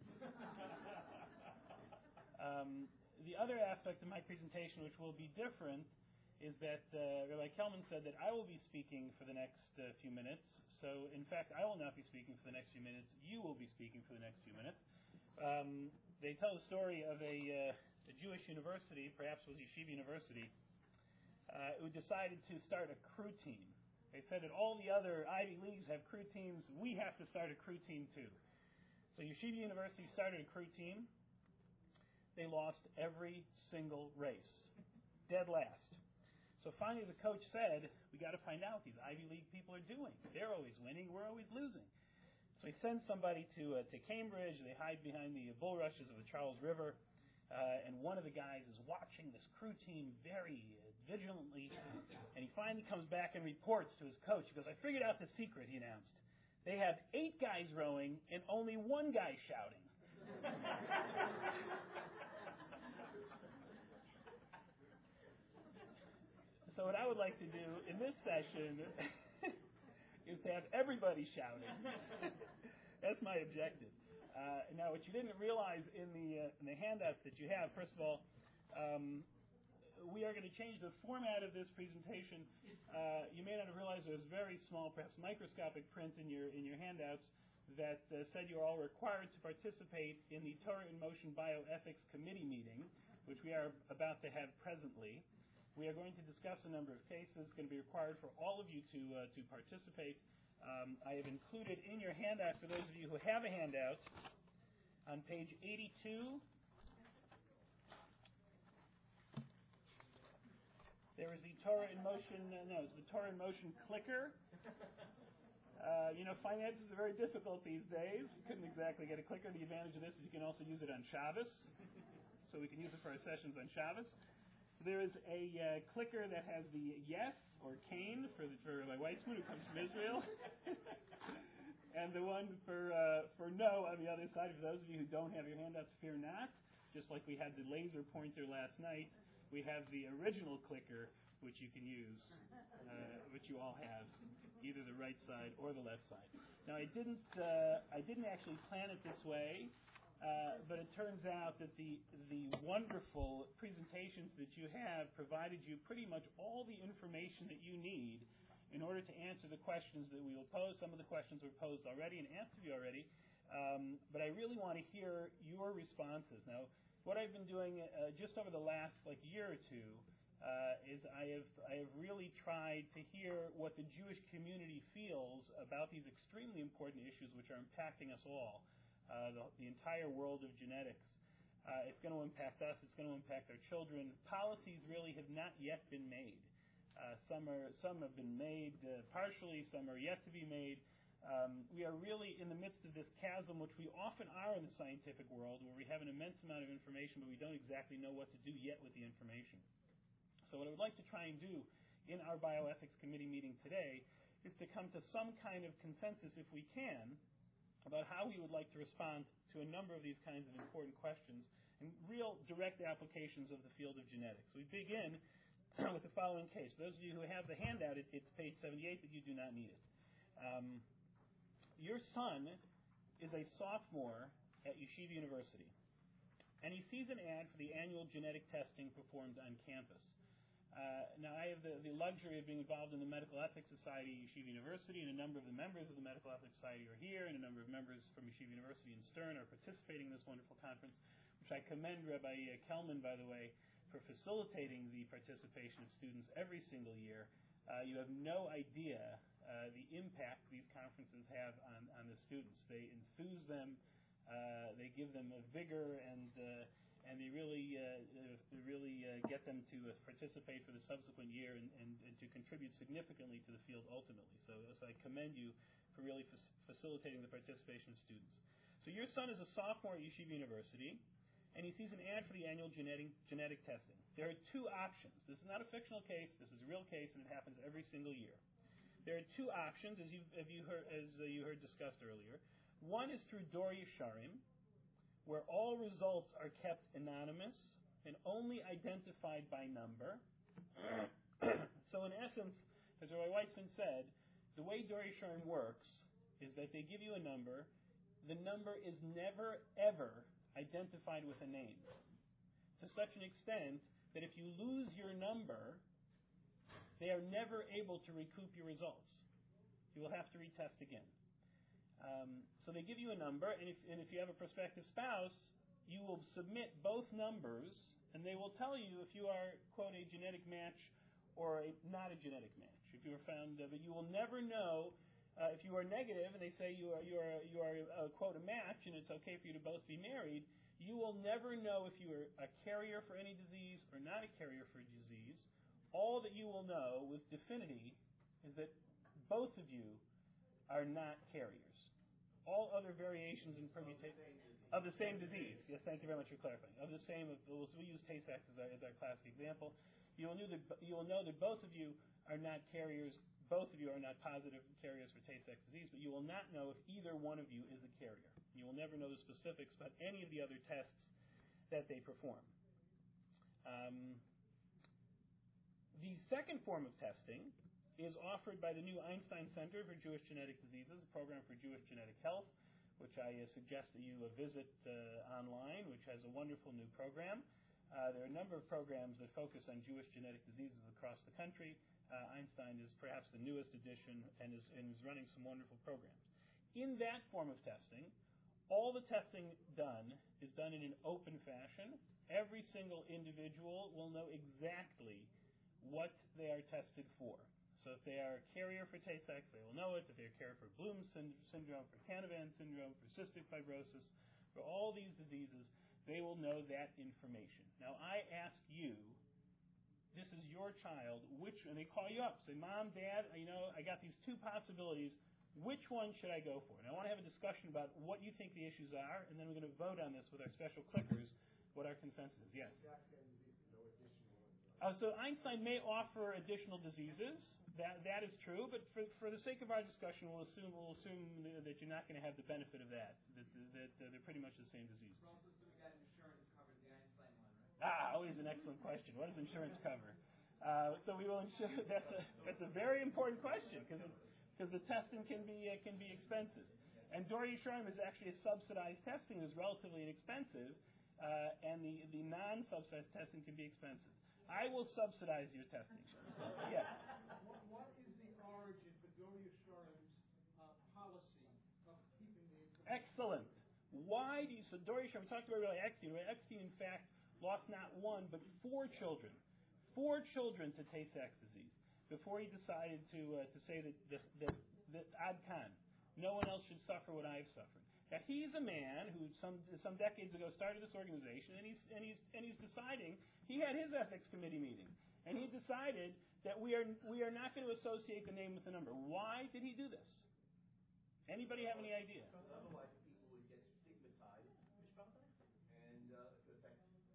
The other aspect of my presentation, which will be different, is that Rabbi Kelman said that I will be speaking for the next few minutes. So, in fact, I will not be speaking for the next few minutes. You will be speaking for the next few minutes. They tell the story of a Jewish university, perhaps it was Yeshiva University, who decided to start a crew team. They said that all the other Ivy Leagues have crew teams. We have to start a crew team too. So Yeshiva University started a crew team. They lost every single race. Dead last. So finally the coach said, we got to find out what these Ivy League people are doing. They're always winning. We're always losing. So he sends somebody to Cambridge. They hide behind the bulrushes of the Charles River. And one of the guys is watching this crew team very vigilantly. And he finally comes back and reports to his coach. He goes, I figured out the secret, he announced. They have 8 guys rowing and only 1 guy shouting. So what I would like to do in this session is to have everybody shouting. That's my objective. Now, what you didn't realize in the handouts that you have, first of all, we are going to change the format of this presentation. You may not have realized there's very small, perhaps microscopic print in your handouts that said you're all required to participate in the Torah in Motion Bioethics Committee meeting, which we are about to have presently. We are going to discuss a number of cases. It's going to be required for all of you to participate. I have included in your handout, for those of you who have a handout, on page 82, there is the Torah in Motion, it's the Torah in Motion clicker. Finances are very difficult these days. You couldn't exactly get a clicker. The advantage of this is you can also use it on Shabbos. So we can use it for our sessions on Shabbos. So there is a clicker that has the yes or Cain for Rabbi Weitzman, who comes from Israel, and the one for no on the other side. For those of you who don't have your handouts, fear not. Just like we had the laser pointer last night, we have the original clicker, which you can use, which you all have, either the right side or the left side. Now, I didn't actually plan it this way. But it turns out that the wonderful presentations that you have provided you pretty much all the information that you need in order to answer the questions that we will pose. Some of the questions were posed already and answered you already, but I really want to hear your responses. Now, what I've been doing just over the last year or two is I have really tried to hear what the Jewish community feels about these extremely important issues which are impacting us all. The entire world of genetics. It's going to impact us. It's going to impact our children. Policies really have not yet been made. Some have been made partially. Some are yet to be made. We are really in the midst of this chasm, which we often are in the scientific world, where we have an immense amount of information, but we don't exactly know what to do yet with the information. So what I would like to try and do in our bioethics committee meeting today is to come to some kind of consensus, if we can, about how we would like to respond to a number of these kinds of important questions and real direct applications of the field of genetics. We begin with the following case. For those of you who have the handout, it's page 78, but you do not need it. Your son is a sophomore at Yeshiva University, and he sees an ad for the annual genetic testing performed on campus. Now, I have the luxury of being involved in the Medical Ethics Society at Yeshiva University, and a number of the members of the Medical Ethics Society are here, and a number of members from Yeshiva University in Stern are participating in this wonderful conference, which I commend Rabbi Kelman, by the way, for facilitating the participation of students every single year. You have no idea the impact these conferences have on the students. They enthuse them, they give them a vigor, and they really get them to participate for the subsequent year and to contribute significantly to the field ultimately. So I commend you for really facilitating the participation of students. So your son is a sophomore at Yeshiva University, and he sees an ad for the annual genetic testing. There are two options. This is not a fictional case. This is a real case, and it happens every single year. There are two options, as you heard discussed earlier. One is through Dor Yesharim, where all results are kept anonymous and only identified by number. So in essence, as Roy Weitzman said, the way Dor Yesharim works is that they give you a number. The number is never, ever identified with a name, to such an extent that if you lose your number, they are never able to recoup your results. You will have to retest again. So they give you a number, and if you have a prospective spouse, you will submit both numbers, and they will tell you if you are, quote, a genetic match or not a genetic match. If you are found, but you will never know if you are negative, and they say you are quote, a match, and it's okay for you to both be married. You will never know if you are a carrier for any disease or not a carrier for a disease. All that you will know with definity is that both of you are not carriers. All other variations and permutations of the same disease. Yes, thank you very much for clarifying. Of the same, we use Tay-Sachs as our classic example. You will know that both of you are not carriers. Both of you are not positive carriers for Tay-Sachs disease, but you will not know if either one of you is a carrier. You will never know the specifics about any of the other tests that they perform. The second form of testing is offered by the new Einstein Center for Jewish Genetic Diseases, a program for Jewish genetic health, which I suggest that you visit online, which has a wonderful new program. There are a number of programs that focus on Jewish genetic diseases across the country. Einstein is perhaps the newest edition and is running some wonderful programs. In that form of testing, all the testing is done in an open fashion. Every single individual will know exactly what they are tested for. So if they are a carrier for Tay-Sachs, they will know it. If they're a carrier for Bloom's syndrome, for Canavan syndrome, for cystic fibrosis, for all these diseases, they will know that information. Now, I ask you, this is your child, and they call you up, say, Mom, Dad, I got these two possibilities. Which one should I go for? And I want to have a discussion about what you think the issues are, and then we're going to vote on this with our special clickers, what our consensus is. Yes? So Einstein may offer additional diseases. That is true, but for the sake of our discussion, we'll assume that you're not going to have the benefit of that. That they're pretty much the same diseases. We're also assuming that insurance covers the Einstein one, right? Always an excellent question. What does insurance cover? So we will ensure that's a very important question because the testing can be expensive. And Doria Sharm is actually a subsidized testing is relatively inexpensive, and the non-subsidized testing can be expensive. I will subsidize your testing. Yes. What is the origin for Doria Sharm's policy of keeping the information? Excellent. Why do you? So Doria Sharm, we talked about Ray Eckstein. Ray Eckstein, in fact, lost not one but 4 children. 4 children to Tay-Sachs disease before he decided to say that Ad Khan, no one else should suffer what I've suffered. Now he's a man who some decades ago started this organization, and he's deciding. He had his ethics committee meeting, and he decided that we are not going to associate the name with the number. Why did he do this? Anybody have any idea? Because otherwise people would get stigmatized and affect.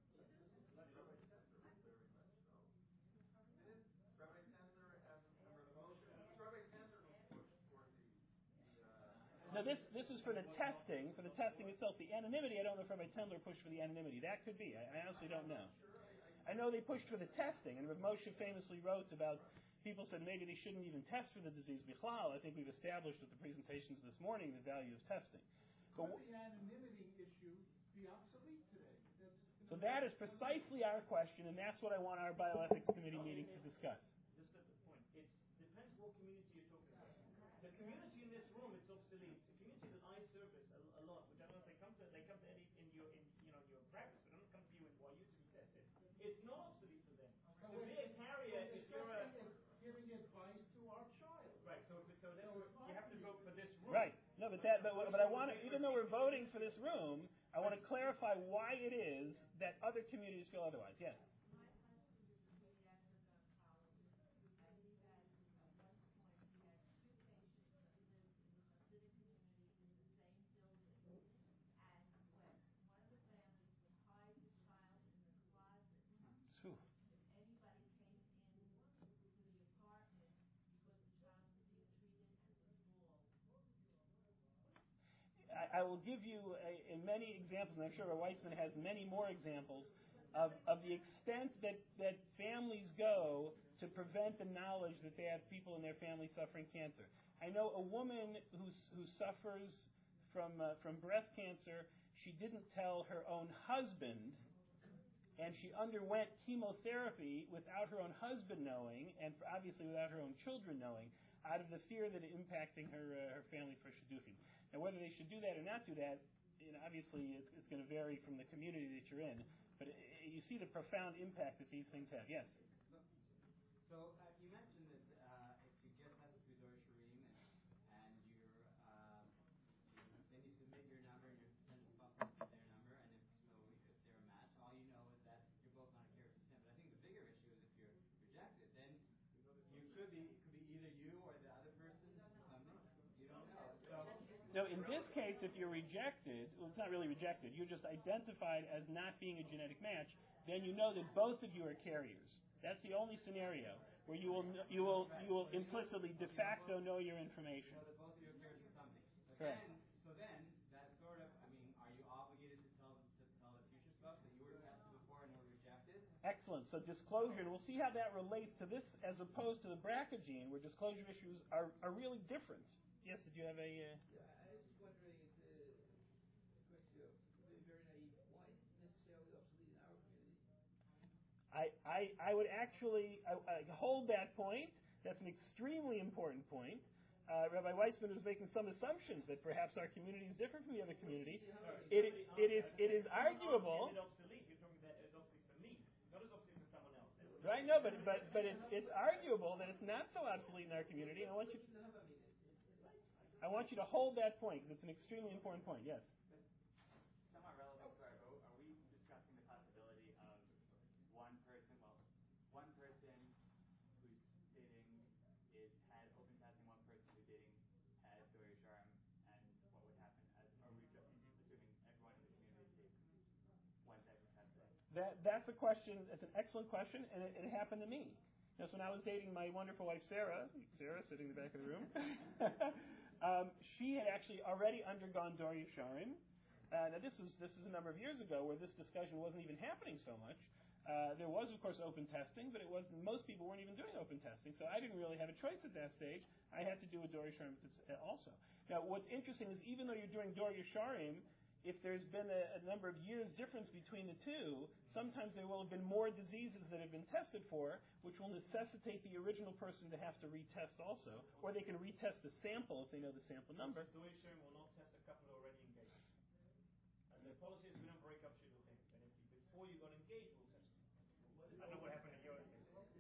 Now this is for the testing itself. The anonymity, I don't know if Rabbi Tendler pushed for the anonymity. That could be. I honestly don't know. I know they pushed for the testing, and Rav Moshe famously wrote about people said maybe they shouldn't even test for the disease bichlal. I think we've established with the presentations this morning the value of testing. Could the anonymity issue be obsolete today? So that is precisely our question, and that's what I want our bioethics committee meeting to discuss. Just at the point, it depends what community you're talking about. The community in this room, it's obsolete. The community that I service a lot, which I don't know if they come to Eddie in your practice, but I don't come to you in YU to be tested. It's not obsolete for them. To be a carrier, if you're giving advice to our child. Right. So then you have to vote for this room. Right. No, but I want to, even though we're voting for this room, I want to clarify why it is that other communities feel otherwise. Yes. I will give you many examples, and I'm sure Weissman has many more examples of the extent that families go to prevent the knowledge that they have people in their family suffering cancer. I know a woman who suffers from breast cancer. She didn't tell her own husband, and she underwent chemotherapy without her own husband knowing, and obviously without her own children knowing, out of the fear that it impacting her family for shidduchim. Now, whether they should do that or not do that, obviously it's going to vary from the community that you're in. But you see the profound impact that these things have. Yes? So you mentioned that if you get tested through Doria Sharm and then you submit your number and your potential spouse submits their number, and if they're a match, all you know is that you're both on a care system. But I think the bigger issue is if you're rejected, then it could be either you or the other person or something. You don't know. So in this case, if you're rejected, well, it's not really rejected. You're just identified as not being a genetic match. Then you know that both of you are carriers. That's the only scenario where you will implicitly de facto know your information. So that both of you are carriers of something. But Correct. then that's sort of. I mean, are you obligated to tell the future spouse that you were tested before and were rejected? Excellent. So disclosure, and we'll see how that relates to this as opposed to the BRCA gene, where disclosure issues are really different. Yes, did you have a... Yeah, I was just wondering, the question of maybe very naive, why is it necessarily obsolete in our community? I would actually hold that point. That's an extremely important point. Rabbi Weissman was making some assumptions that perhaps our community is different from the other community. It is arguable. You're talking about it's obsolete for me, not as obsolete for someone else. Right? No, but it's arguable that it's not so obsolete in our community. And I want you to hold that point because it's an extremely important point. Yes. Somewhat relevant to our vote, are we discussing the possibility of one person who's dating had open testing, one person who's dating had Doria Sharm, and what would happen? Are we just assuming everyone in the community takes one type of testing? That's a question. That's an excellent question, and it happened to me. So when I was dating my wonderful wife Sarah sitting in the back of the room, she had actually already undergone Dor Yesharim. Now this is a number of years ago where this discussion wasn't even happening so much. There was, of course, open testing, but most people weren't even doing open testing, so I didn't really have a choice at that stage. I had to do a Dor Yesharim also. Now, what's interesting is even though you're doing Dor Yesharim, if there's been a number of years difference between the two, sometimes there will have been more diseases that have been tested for, which will necessitate the original person to have to retest also, or they can retest the sample if they know the sample number. Dor Yesharim will not test a couple already engaged. And the policy is we don't break up shidduchim. And if before you got engaged, we'll test. I don't know what happened in your case.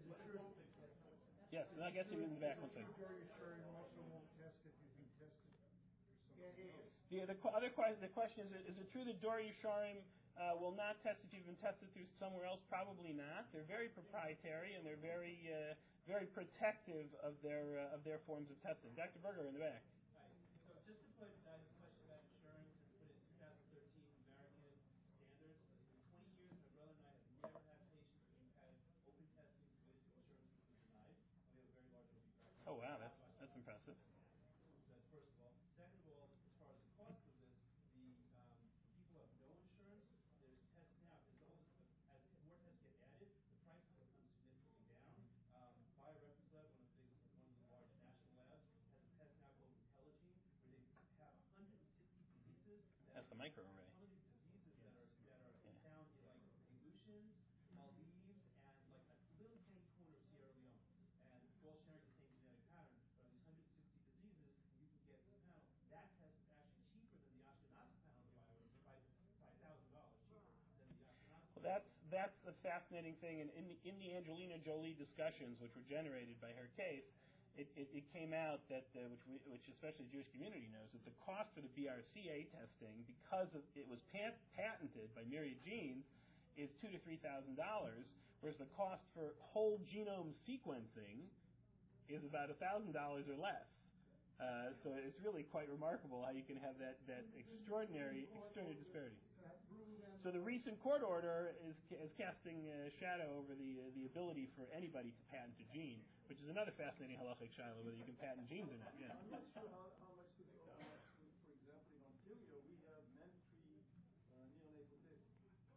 Yes, and I'll get you in the back one second. Dor Yesharim also won't test if you've been tested for something else. The question is it true that Dor Yesharim will not test if you've been tested through somewhere else? Probably not. They're very proprietary and they're very protective of their forms of testing. Dr. Berger in the back. Right. So just to put this question about insurance and put it in 2013 American standards, in 20 years my brother and I have never had patients who've had open testing submitted to insurance and been denied. We have a very large open practice. Oh wow, that's impressive. That's first of all. Second of all, as far as the cost of this, the people who have no insurance, there's tests now. As more tests get added, the prices will come significantly down. BioReference Lab, one of the large national labs, has a test now called Intelligene, where they have 160 diseases. That's the microarray. 100 diseases that are found in like Aleutians, Maldives, and like a little tiny corner of Sierra Leone, and all sharing the same genetic pattern. But these 160 diseases, you can get this panel. That test is actually cheaper than the Ashkenazi panel by $1,000 cheaper than the Ashkenazi. Well, that's a fascinating thing, and in the Angelina Jolie discussions, which were generated by her case, it came out that which especially the Jewish community knows, that the cost for the BRCA testing, because it was patented by Myriad Genes, is $2,000 to $3,000, whereas the cost for whole genome sequencing is about $1,000 or less. So it's really quite remarkable how you can have that extraordinary disparity. So the recent court order is casting a shadow over the ability for anybody to patent a gene, which is another fascinating halachic shiloh, whether you can patent genes or not. Yeah. I'm not sure how much to overlap. For example, in Ontario, we have mandatory neonatal testing.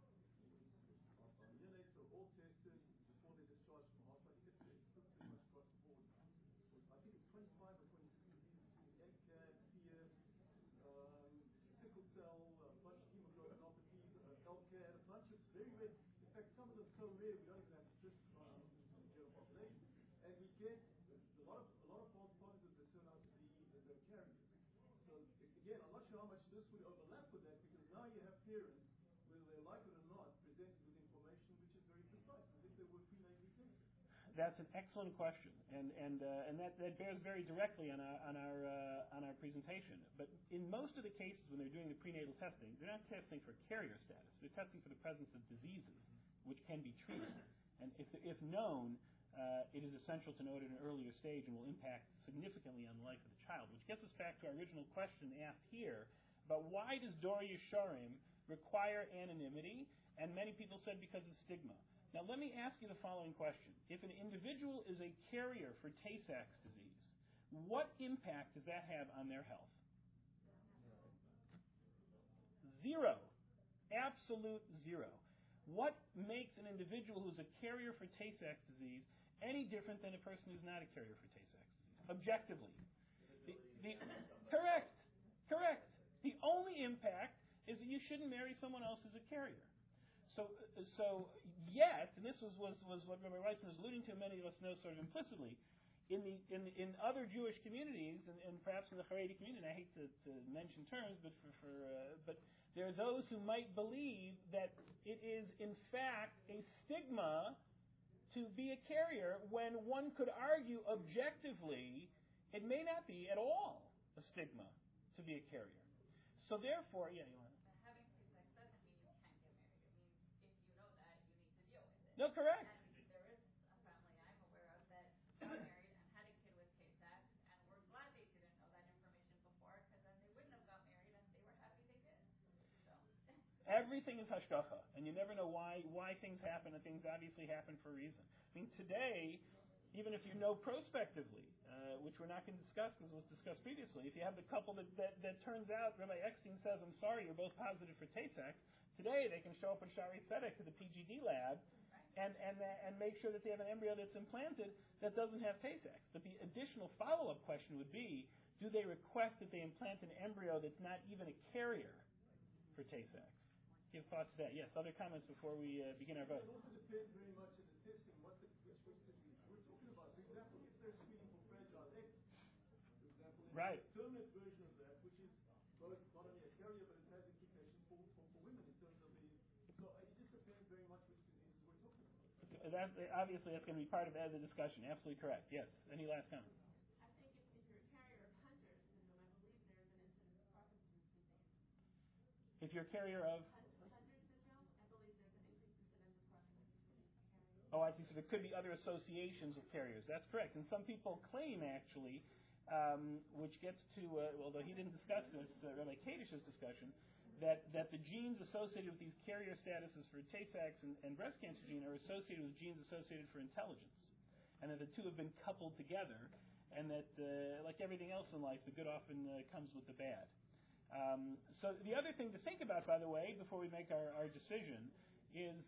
Neonates are all tested before they discharge from hospital. I think it's pretty much across the board. I think it's 25 or 26 diseases, including MCAD, CF, sickle cell, a bunch of hemoglobinopathies, LCAD, a bunch of very rare. In fact, some of them so rare we don't even have statistics on in the general population. And we get a lot of false positives that turn out to be the carriers. So again, I'm not sure how much this would overlap with that, because now you have parents, whether they like it or not, presented with information which is very precise, as if they were prenatally tested. That's an excellent question, and that bears very directly on our presentation. But in most of the cases when they're doing the prenatal testing, they're not testing for carrier status. They're testing for the presence of diseases which can be treated. And if known, it is essential to know it at an earlier stage and will impact significantly on the life of the child. Which gets us back to our original question asked here about why does Dor Yesharim require anonymity? And many people said because of stigma. Now, let me ask you the following question. If an individual is a carrier for Tay-Sachs disease, what impact does that have on their health? Zero. Absolute zero. What makes an individual who's a carrier for Tay-Sachs disease any different than a person who's not a carrier for Tay-Sachs disease? Objectively. Correct. The only impact is that you shouldn't marry someone else who's a carrier. So yet, and this was what Rabbi Weissman was alluding to, many of us know sort of implicitly, in other Jewish communities, and perhaps in the Haredi community, and I hate to mention terms, but there are those who might believe that it is in fact a stigma to be a carrier, when one could argue objectively it may not be at all a stigma to be a carrier. So therefore, yeah, you want to. No, correct. And there is a family I'm aware of that got married and had a kid with Tay-Sachs, and we're glad they didn't know that information before, because then they wouldn't have got married, and they were happy they did. So. Everything is hashgacha, and you never know why things happen, and things obviously happen for a reason. I mean, today, even if you know prospectively, which we're not going to discuss because it was discussed previously, if you have the couple that turns out, Rabbi Eckstein says, I'm sorry, you're both positive for Tay-Sachs, today they can show up in Shari Tzedek to the PGD lab and make sure that they have an embryo that's implanted that doesn't have Tay-Sachs. But the additional follow-up question would be, do they request that they implant an embryo that's not even a carrier for Tay-Sachs? Give thoughts to that. Yes, other comments before we begin our vote. It also depends very much on the testing, which disease we're talking about. For example, if they're screening for fragile eggs, for example, right. a terminate version of that, which is both not only a carrier, but it has implications for women in terms of the... So it just depends very much which diseases we're talking about. Obviously, that's going to be part of the discussion. Absolutely correct. Yes. Any last comment? I think if you're a carrier of Hunter's syndrome, I believe there's an incidence of Parkinson's disease. If you're a carrier of... Oh, I see. So there could be other associations with carriers. That's correct. And some people claim, actually, which gets to, although he didn't discuss this, Rabbi Kadish's discussion, that the genes associated with these carrier statuses for Tay-Sachs and breast cancer gene are associated with genes associated for intelligence. And that the two have been coupled together, and that, like everything else in life, the good often comes with the bad. So the other thing to think about, by the way, before we make our decision, is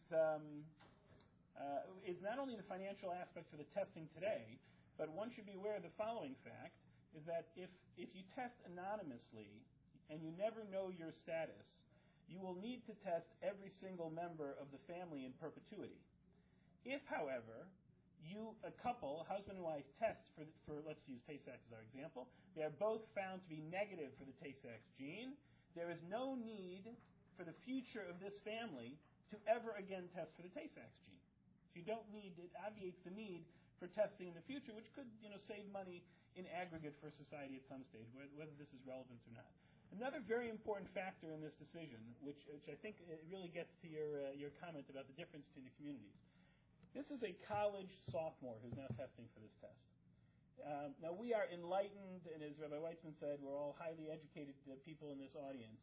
not only the financial aspect for the testing today, but one should be aware of the following fact, is that if you test anonymously and you never know your status, you will need to test every single member of the family in perpetuity. If, however, a couple, husband and wife, test for let's use Tay-Sachs as our example, they are both found to be negative for the Tay-Sachs gene, there is no need for the future of this family to ever again test for the Tay-Sachs gene. So you don't need, it obviates the need for testing in the future, which could, save money in aggregate for society at some stage, whether this is relevant or not. Another very important factor in this decision, which I think really gets to your comment about the difference between the communities. This is a college sophomore who's now testing for this test. Now we are enlightened, and as Rabbi Weitzman said, we're all highly educated people in this audience.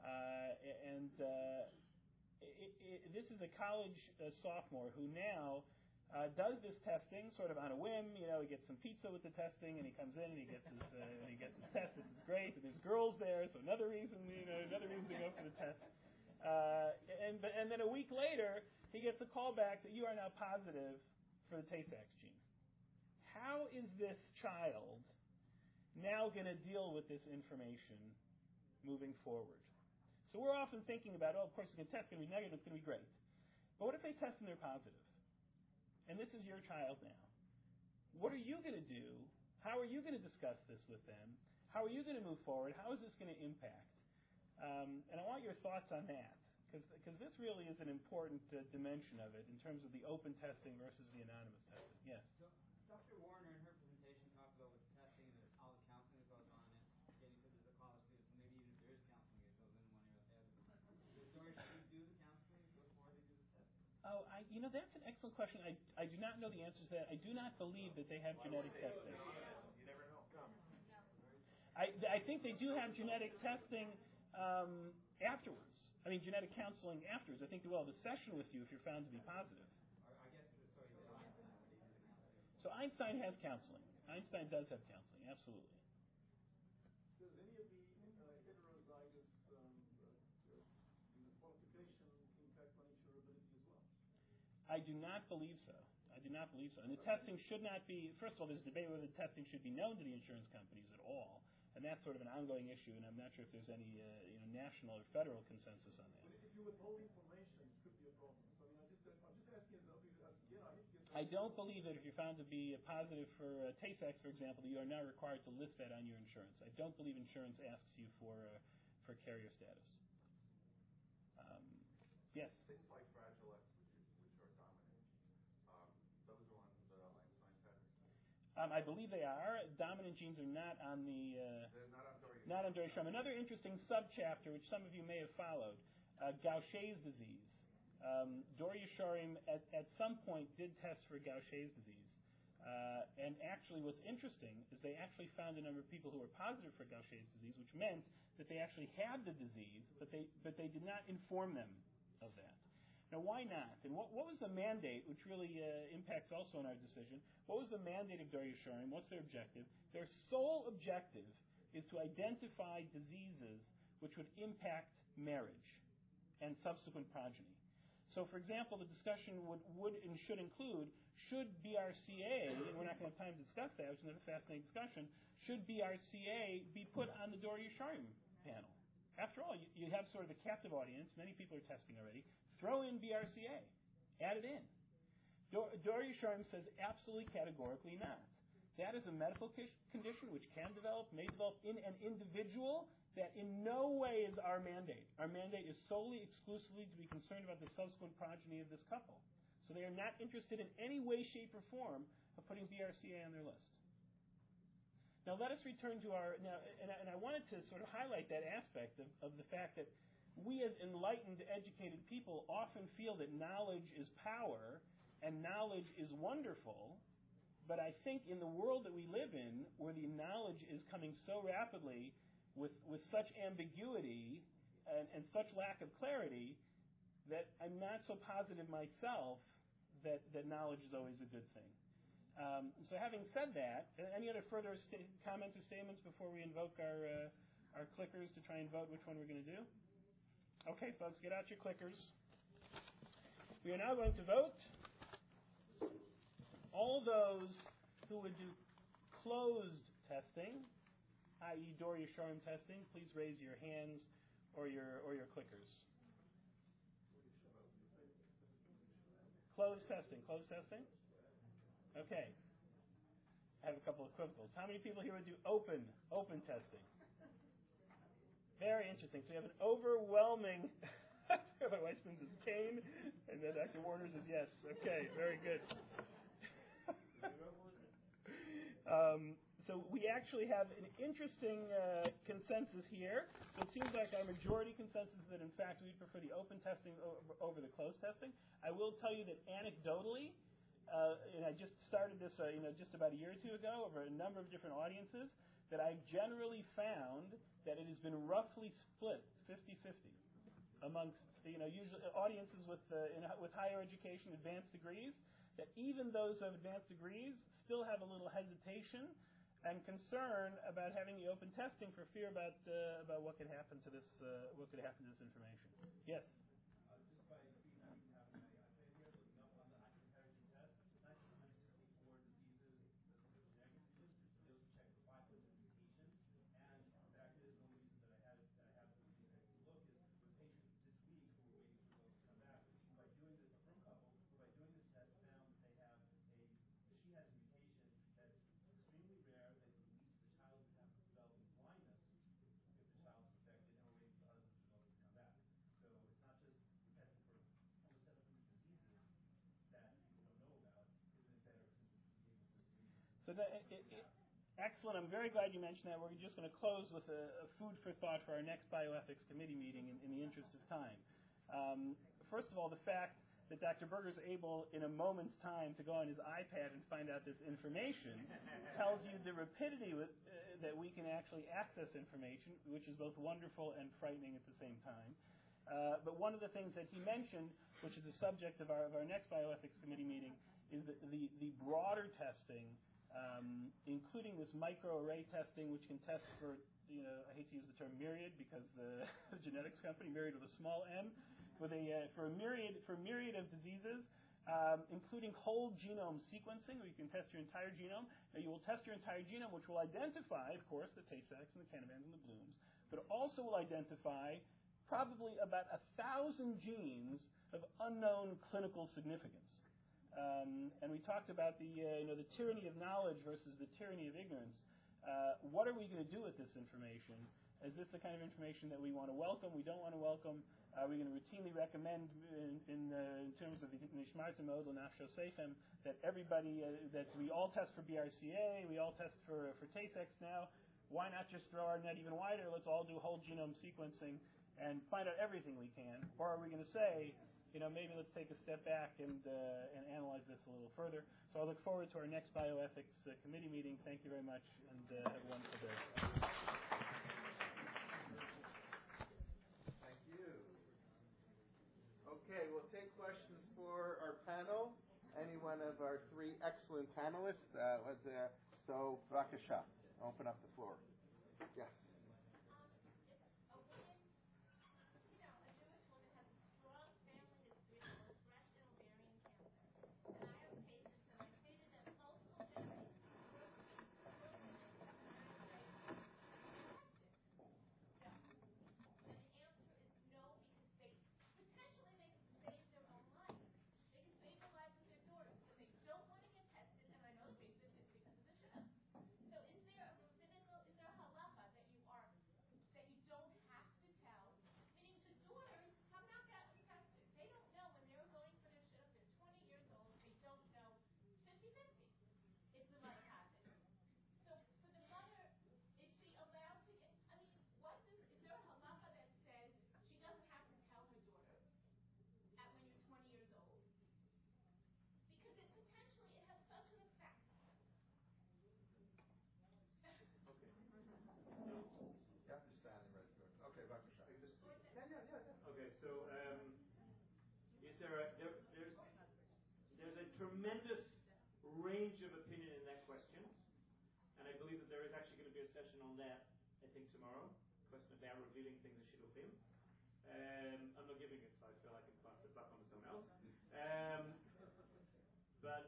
This is a college sophomore who now does this testing sort of on a whim. He gets some pizza with the testing, and he comes in and he gets his test. This is great, and there's girls there, so another reason to go for the test. And then a week later, he gets a call back that you are now positive for the Tay-Sachs gene. How is this child now going to deal with this information moving forward? So we're often thinking about, of course, the test is going to be negative, it's going to be great. But what if they test and they're positive? And this is your child now. What are you going to do? How are you going to discuss this with them? How are you going to move forward? How is this going to impact? And I want your thoughts on that, because this really is an important dimension of it in terms of the open testing versus the anonymous testing. Yes? So Dr. Warner, in her presentation, talked about with testing and all the counseling that goes on and getting to the college students, so maybe even if there is counseling, it goes in one ear or the other. Doris, do you do the counseling before they do the testing? Oh, that's an excellent question. I do not know the answers to that. I do not believe that they have genetic testing. You never know. I think they do have genetic testing afterwards. I mean, genetic counseling afterwards. I think they will have a session with you if you're found to be positive. I guess, sorry, Einstein, would he do the counseling? So Einstein has counseling. Einstein does have counseling, absolutely. Does any of the heterozygous qualification impact on insurability as well? I do not believe so. And the testing should not be, first of all, there's a debate whether the testing should be known to the insurance companies at all. And that's sort of an ongoing issue, and I'm not sure if there's any national or federal consensus on that. But if you withhold information, it could be a problem. So I'm just asking again, I don't believe that if you're found to be positive for Tay-Sachs, for example, that you are now required to list that on your insurance. I don't believe insurance asks you for carrier status. Yes? Things like Fragile X, which are dominant, those are on the Einstein test? I believe they are. Dominant genes are not on the... They're not on Dory Sharm. Another interesting subchapter, which some of you may have followed, Gaucher's disease. Dor Yesharim at some point did test for Gaucher's disease. And actually what's interesting is they actually found a number of people who were positive for Gaucher's disease, which meant that they actually had the disease, but they did not inform them of that. Now, why not? And what was the mandate, which really impacts also on our decision? What was the mandate of Dor Yeshorim? What's their objective? Their sole objective is to identify diseases which would impact marriage and subsequent progeny. So, for example, the discussion would and should include, should BRCA, and we're not going to have time to discuss that, which is another fascinating discussion, should BRCA be put on the Dor Yeshorim panel? After all, you have sort of a captive audience. Many people are testing already. Throw in BRCA. Add it in. Dor Yeshorim says absolutely categorically not. That is a medical condition which can develop, may develop in an individual. That in no way is our mandate. Our mandate is solely, exclusively to be concerned about the subsequent progeny of this couple. So they are not interested in any way, shape, or form of putting BRCA on their list. Now let us return to our, and I wanted to sort of highlight that aspect of the fact that we as enlightened, educated people often feel that knowledge is power and knowledge is wonderful, but I think in the world that we live in, where the knowledge is coming so rapidly with such ambiguity and such lack of clarity, that I'm not so positive myself that knowledge is always a good thing. So having said that, any other further comments or statements before we invoke our clickers to try and vote which one we're going to do? Okay, folks, get out your clickers. We are now going to vote. All those who would do closed testing, i.e. Dor Yeshorim testing, please raise your hands or your clickers. Closed testing. Okay. I have a couple of equivocals. How many people here would do open testing? Very interesting. So you have an overwhelming. My wife spins his cane, and then Dr. Warner says yes. Okay, very good. So we actually have an interesting consensus here. So it seems like our majority consensus is that, in fact, we prefer the open testing over the closed testing. I will tell you that anecdotally, and I just started this just about a year or two ago over a number of different audiences, that I've generally found that it has been roughly split 50-50 amongst usually audiences with higher education, advanced degrees, that even those who have advanced degrees still have a little hesitation and concern about having the open testing for fear about what could happen to this information. Yes. Just by having my iPad here, looking up on the comparison test, 964 diseases, genetic diseases. They also check for 500 mutations, and the fact is, one reason that I have to look is the patient this week who were waiting for results to come back. By doing this, a firm couple, by doing this test, found that she has a mutation that's extremely rare that leads the child to have developing blindness if the child is affected, and we're waiting for the husband's results to come back. So it's not just we're testing for almost 700 diseases that people don't know about. Isn't it better since it's able to see? So excellent. I'm very glad you mentioned that. We're just going to close with a food for thought for our next bioethics committee meeting in the interest of time. First of all, the fact that Dr. Berger is able, in a moment's time, to go on his iPad and find out this information tells you the rapidity that we can actually access information, which is both wonderful and frightening at the same time. But one of the things that he mentioned, which is the subject of our next bioethics committee meeting, is the broader testing, including this microarray testing, which can test for, I hate to use the term myriad because the genetics company, myriad with a small m, for a myriad of diseases, including whole genome sequencing, where you can test your entire genome. Now, you will test your entire genome, which will identify, of course, the Tay-Sachs and the Canavans and the Blooms, but also will identify probably about 1,000 genes of unknown clinical significance. And we talked about the tyranny of knowledge versus the tyranny of ignorance. What are we going to do with this information? Is this the kind of information that we want to welcome, we don't want to welcome? Are we going to routinely recommend, in terms of the Nishmarta mode, L'Nafsho Seichem, that everybody, that we all test for BRCA, we all test for Tay-Sachs now? Why not just throw our net even wider? Let's all do whole genome sequencing and find out everything we can. Or are we going to say, maybe let's take a step back and analyze this a little further. So I look forward to our next bioethics committee meeting. Thank you very much, and have a wonderful day. Thank you. Okay, we'll take questions for our panel. Any one of our three excellent panelists. So, Rakasha, open up the floor. Yes. Okay, so there's a tremendous range of opinion in that question, and I believe that there is actually going to be a session on that, I think, tomorrow. Question about revealing things that shidduchim. I'm not giving it, so I feel I can pass the buck on to someone else. But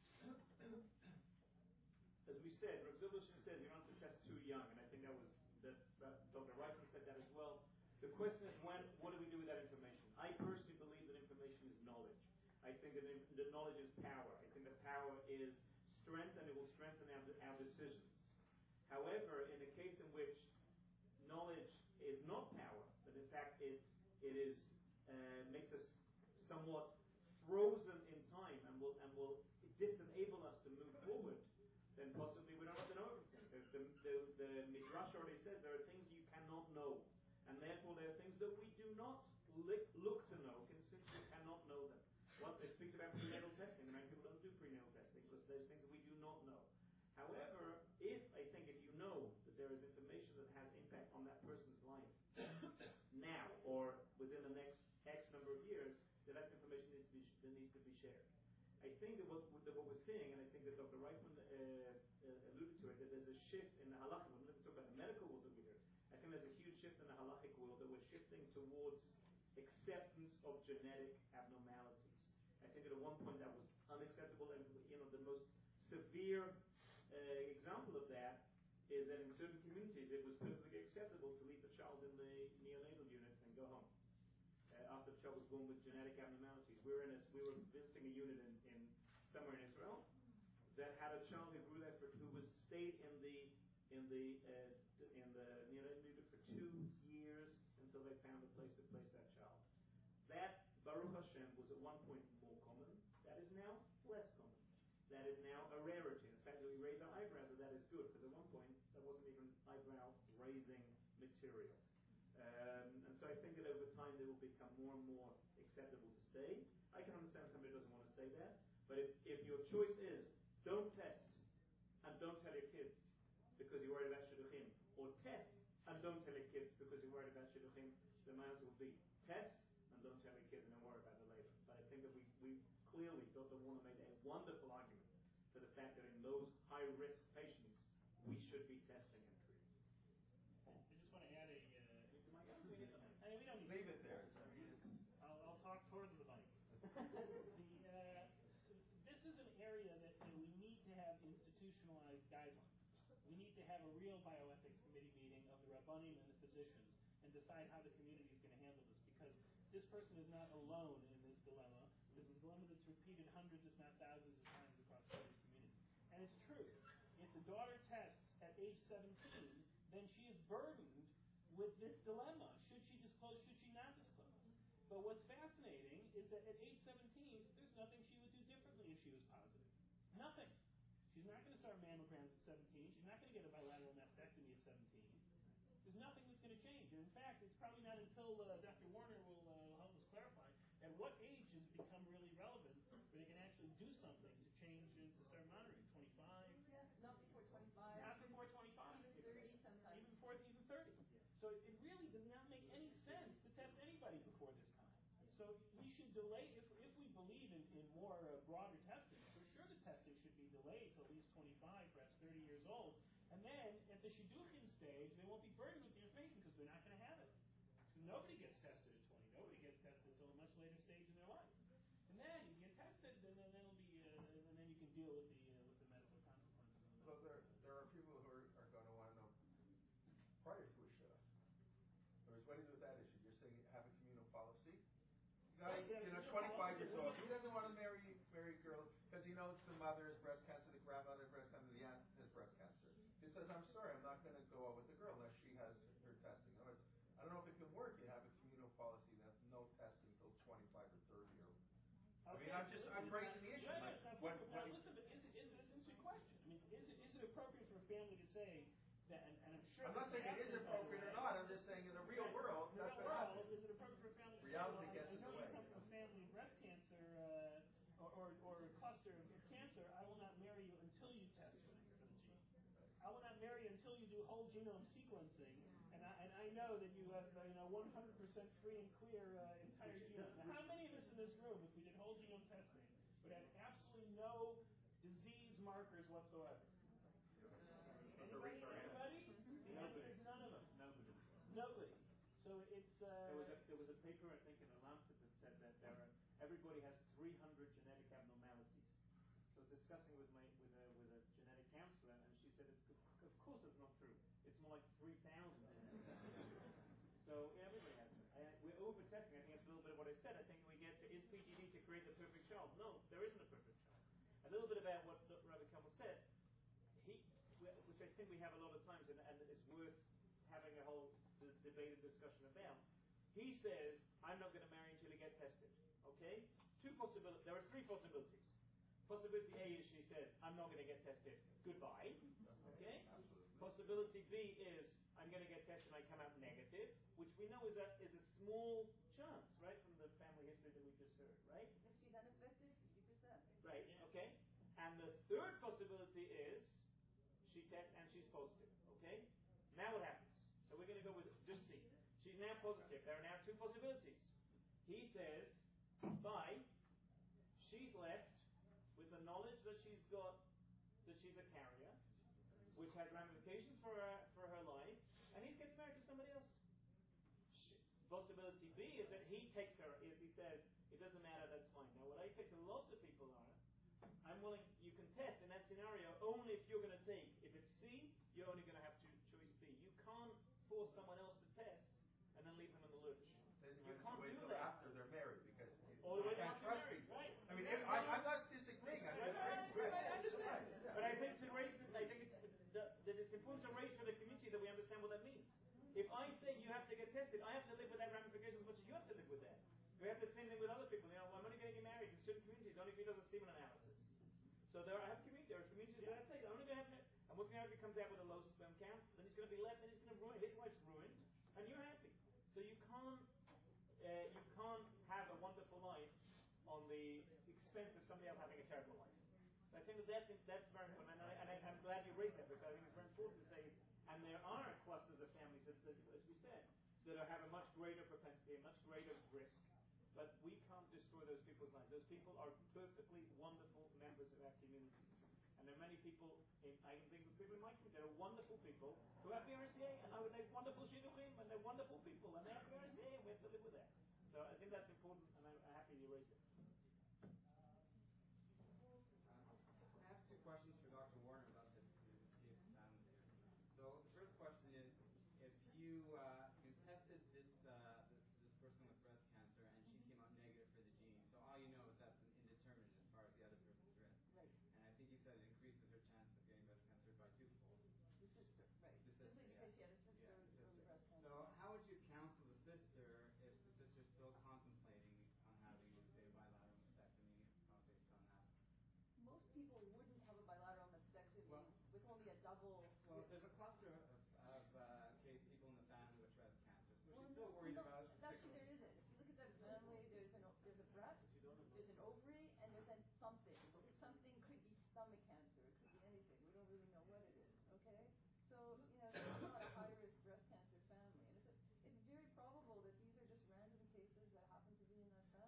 as we said, Rav Zilberstein says you don't have to test too young, and I think that Dr. Reitman said that as well. The question is, what do we do with that information? I personally believe that information is knowledge. I think that knowledge is power. I think that power is strength, and it will strengthen our decisions. However, in the case in which knowledge is not power, but in fact it makes us somewhat frozen in time and will disenable us to move forward, then possibly we don't have to know everything. The Midrash already says there are things you cannot know. And therefore, there are things that we do not look to know, since we cannot know them. It speaks about prenatal testing, and many people don't do prenatal testing because there's things that we do not know. However, if you know that there is information that has impact on that person's life now or within the next X number of years, then that information needs to be shared. I think that what we're seeing, and I think that Dr. Reitman alluded to it, that there's a shift in the halacha. We're not talking about the medical world that we hear. I think there's a huge shift in the halachic world that we're shifting towards acceptance of genetic abnormalities. I think at one point that was unacceptable, and the most severe example of that is that in certain communities it was perfectly acceptable to leave the child in the neonatal unit and go home after the child was born with genetic abnormalities. We were visiting a unit in somewhere in Israel that had a child who grew there who stayed in the neonatal unit for 2 years until they found a place to place that child. That, Baruch Hashem, was at one point more common. That is now less common. That is now a rarity. In fact, that we raise our eyebrows at that is good, because at one point that wasn't even eyebrow-raising material. And so I think that over time they will become more and more acceptable to say. I can understand somebody doesn't want to say that, but if your choice is don't test and don't tell your kids because you're worried about shidduchim, or test and don't tell your kids because you're worried about shidduchim, the answer will be test and don't tell your kids and don't worry about it later. But I think that we clearly, Dr. Warner made a wonderful argument for the fact that in those high-risk patients, we should be testing and treating. I just want to add we don't leave it there. I'll talk towards the mic. This is an area that we need to have institutionalized guidelines. We need to have a real bioethics committee meeting of the Rabbanim and the physicians and decide how the community is going to handle this, because this person is not alone in this dilemma. This is a dilemma that's repeated hundreds, if not thousands of times across the community. And it's true. If the daughter tests at age 17, then she is burdened with this dilemma. Should she disclose? Should she not disclose? But what's fascinating is that at age 17, there's nothing she would do differently if she was positive. Nothing. She's not going to start mammograms at 17. She's not going to get a bilateral mastectomy at 17. There's nothing that's going to change. And in fact, it's probably not until Dr. Warner will help us clarify at what age So we should delay, if we believe in more broader testing, for sure the testing should be delayed to at least 25, perhaps 30 years old. And then at the Shidduchim stage, they won't be burdened with the information because they're not going to have it. So nobody gets tested at 20. Nobody gets tested until a much later stage in their life. And then you get tested, and then it'll be, and then you can deal with the medical consequences. Well, there are people who are going to want to know prior to a shidduch. What do you do with that issue? You're saying have a communal policy. Guy, 25 years old. He doesn't want to marry a girl because he knows the mother has breast cancer, the grandmother has breast cancer, the aunt has breast cancer. He says, "I'm sorry, I'm not going to go out with the girl unless she has her testing." In other words, I don't know if it can work. You have a communal policy that's no testing until 25 or 30 year old. Okay, I mean, I'm raising the issue. Now, listen, but is it a question? I mean, is it appropriate for a family to say that? And I'm sure. I'm not saying it is appropriate or not. I'm just saying in the real world, that's what happens. Is it appropriate for a family to Reality say, gets in the way. I know you come from a family of breast cancer or a cluster of cancer. I will not marry you until you test for the gene. I will not marry you until you do whole genome sequencing, and I know that you have 100% free and clear entire genome. Now, how many of us in this room, if we did whole genome testing, would have absolutely no disease markers whatsoever? Anybody? The answer is none of us. Nobody. So it's. There was a paper, I think, in the Lancet that said that everybody has 300 genetic abnormalities. So discussing with a genetic counselor, and she said, of course it's not true. It's more like 3,000. So everybody has it. We're over testing. I think that's a little bit of what I said. I think we get to, is PGD to create the perfect child? No, there isn't a perfect child. A little bit about what Rabbi Kamal said, which I think we have a lot of times, and it's worth having a whole debate and discussion about. He says, I'm not going to marry until you get tested. Okay? There are three possibilities. Possibility A is she says, I'm not going to get tested. Goodbye. Okay? Possibility B is, I'm going to get tested and I come out negative, which we know is a small chance, right, from the family history that we just heard, right? If she's unaffected, 50%. Right, okay? And the third possibility is, she tests and she's positive, okay? Now what happens? So we're going to go with just C. She's now positive. There are now two possibilities. He says, bye. She's left with the knowledge that she's a carrier, which has ramifications for her life, and he gets married to somebody else. Possibility B is that he takes her, as he says, it doesn't matter, that's fine. Now what I say to lots of people are, I'm willing, you can test in that scenario only if you're going to take. If it's C, you're only going to have to choose B. You can't force someone else to test and then leave them in the lurch. Then you can't wait do till that after they're married because all the way you can't after trust married, people. right? I mean, I'm not disagreeing. I understand. But I think it's important to raise for the community that we understand what that means. If I say you have to get tested, I have to live with that ramification as much as you have to live with that. We have the same thing with other people. I'm only going to get married in certain communities only if he does a semen analysis. So there are communities where I say I'm only going to have it, and what's going to happen if he comes out with a low sperm count? Then he's going to be left, and he's going to ruin. His life's ruined, and you're happy. So you can't have a wonderful life on the expense of somebody else having a terrible life. So I think that's very important, and I'm glad you raised that because I think it's very important to say. And there are clusters of families, as we said, that have a much greater propensity, a much greater risk. But we can't destroy those people's lives. Those people are perfectly wonderful members of our communities. And there are many people, I can think of people in my community, there are wonderful people who have the RSA, and I would make wonderful shidduchim, and they're wonderful people, and they have the RSA, and we have to live with that. So I think that's important, and I'm happy you raised it. I have two questions for Dr. Warner about this. So the first question is, if you tested this person with breast cancer and she came out negative for the gene, so all you know is that's an indeterminate as far as the other person's risk. Right. And I think you said it increases her chance of getting breast cancer by twofold. The sister, right. The sister, Simply because she had a sister with breast cancer. So how would you counsel the sister if the sister's still contemplating on having, say, a bilateral mastectomy based on that? Most people wouldn't have a bilateral mastectomy with only a double. Well, there's a cluster of people in the family with breast cancer, so she's still worried about. Actually, there isn't. If you look at that family, there's a breast, there's an ovary, and there's then something. Something could be stomach cancer. It could be anything. We don't really know what it is. Okay, so it's not a high-risk breast cancer family, and it's very probable that these are just random cases that happen to be in that family.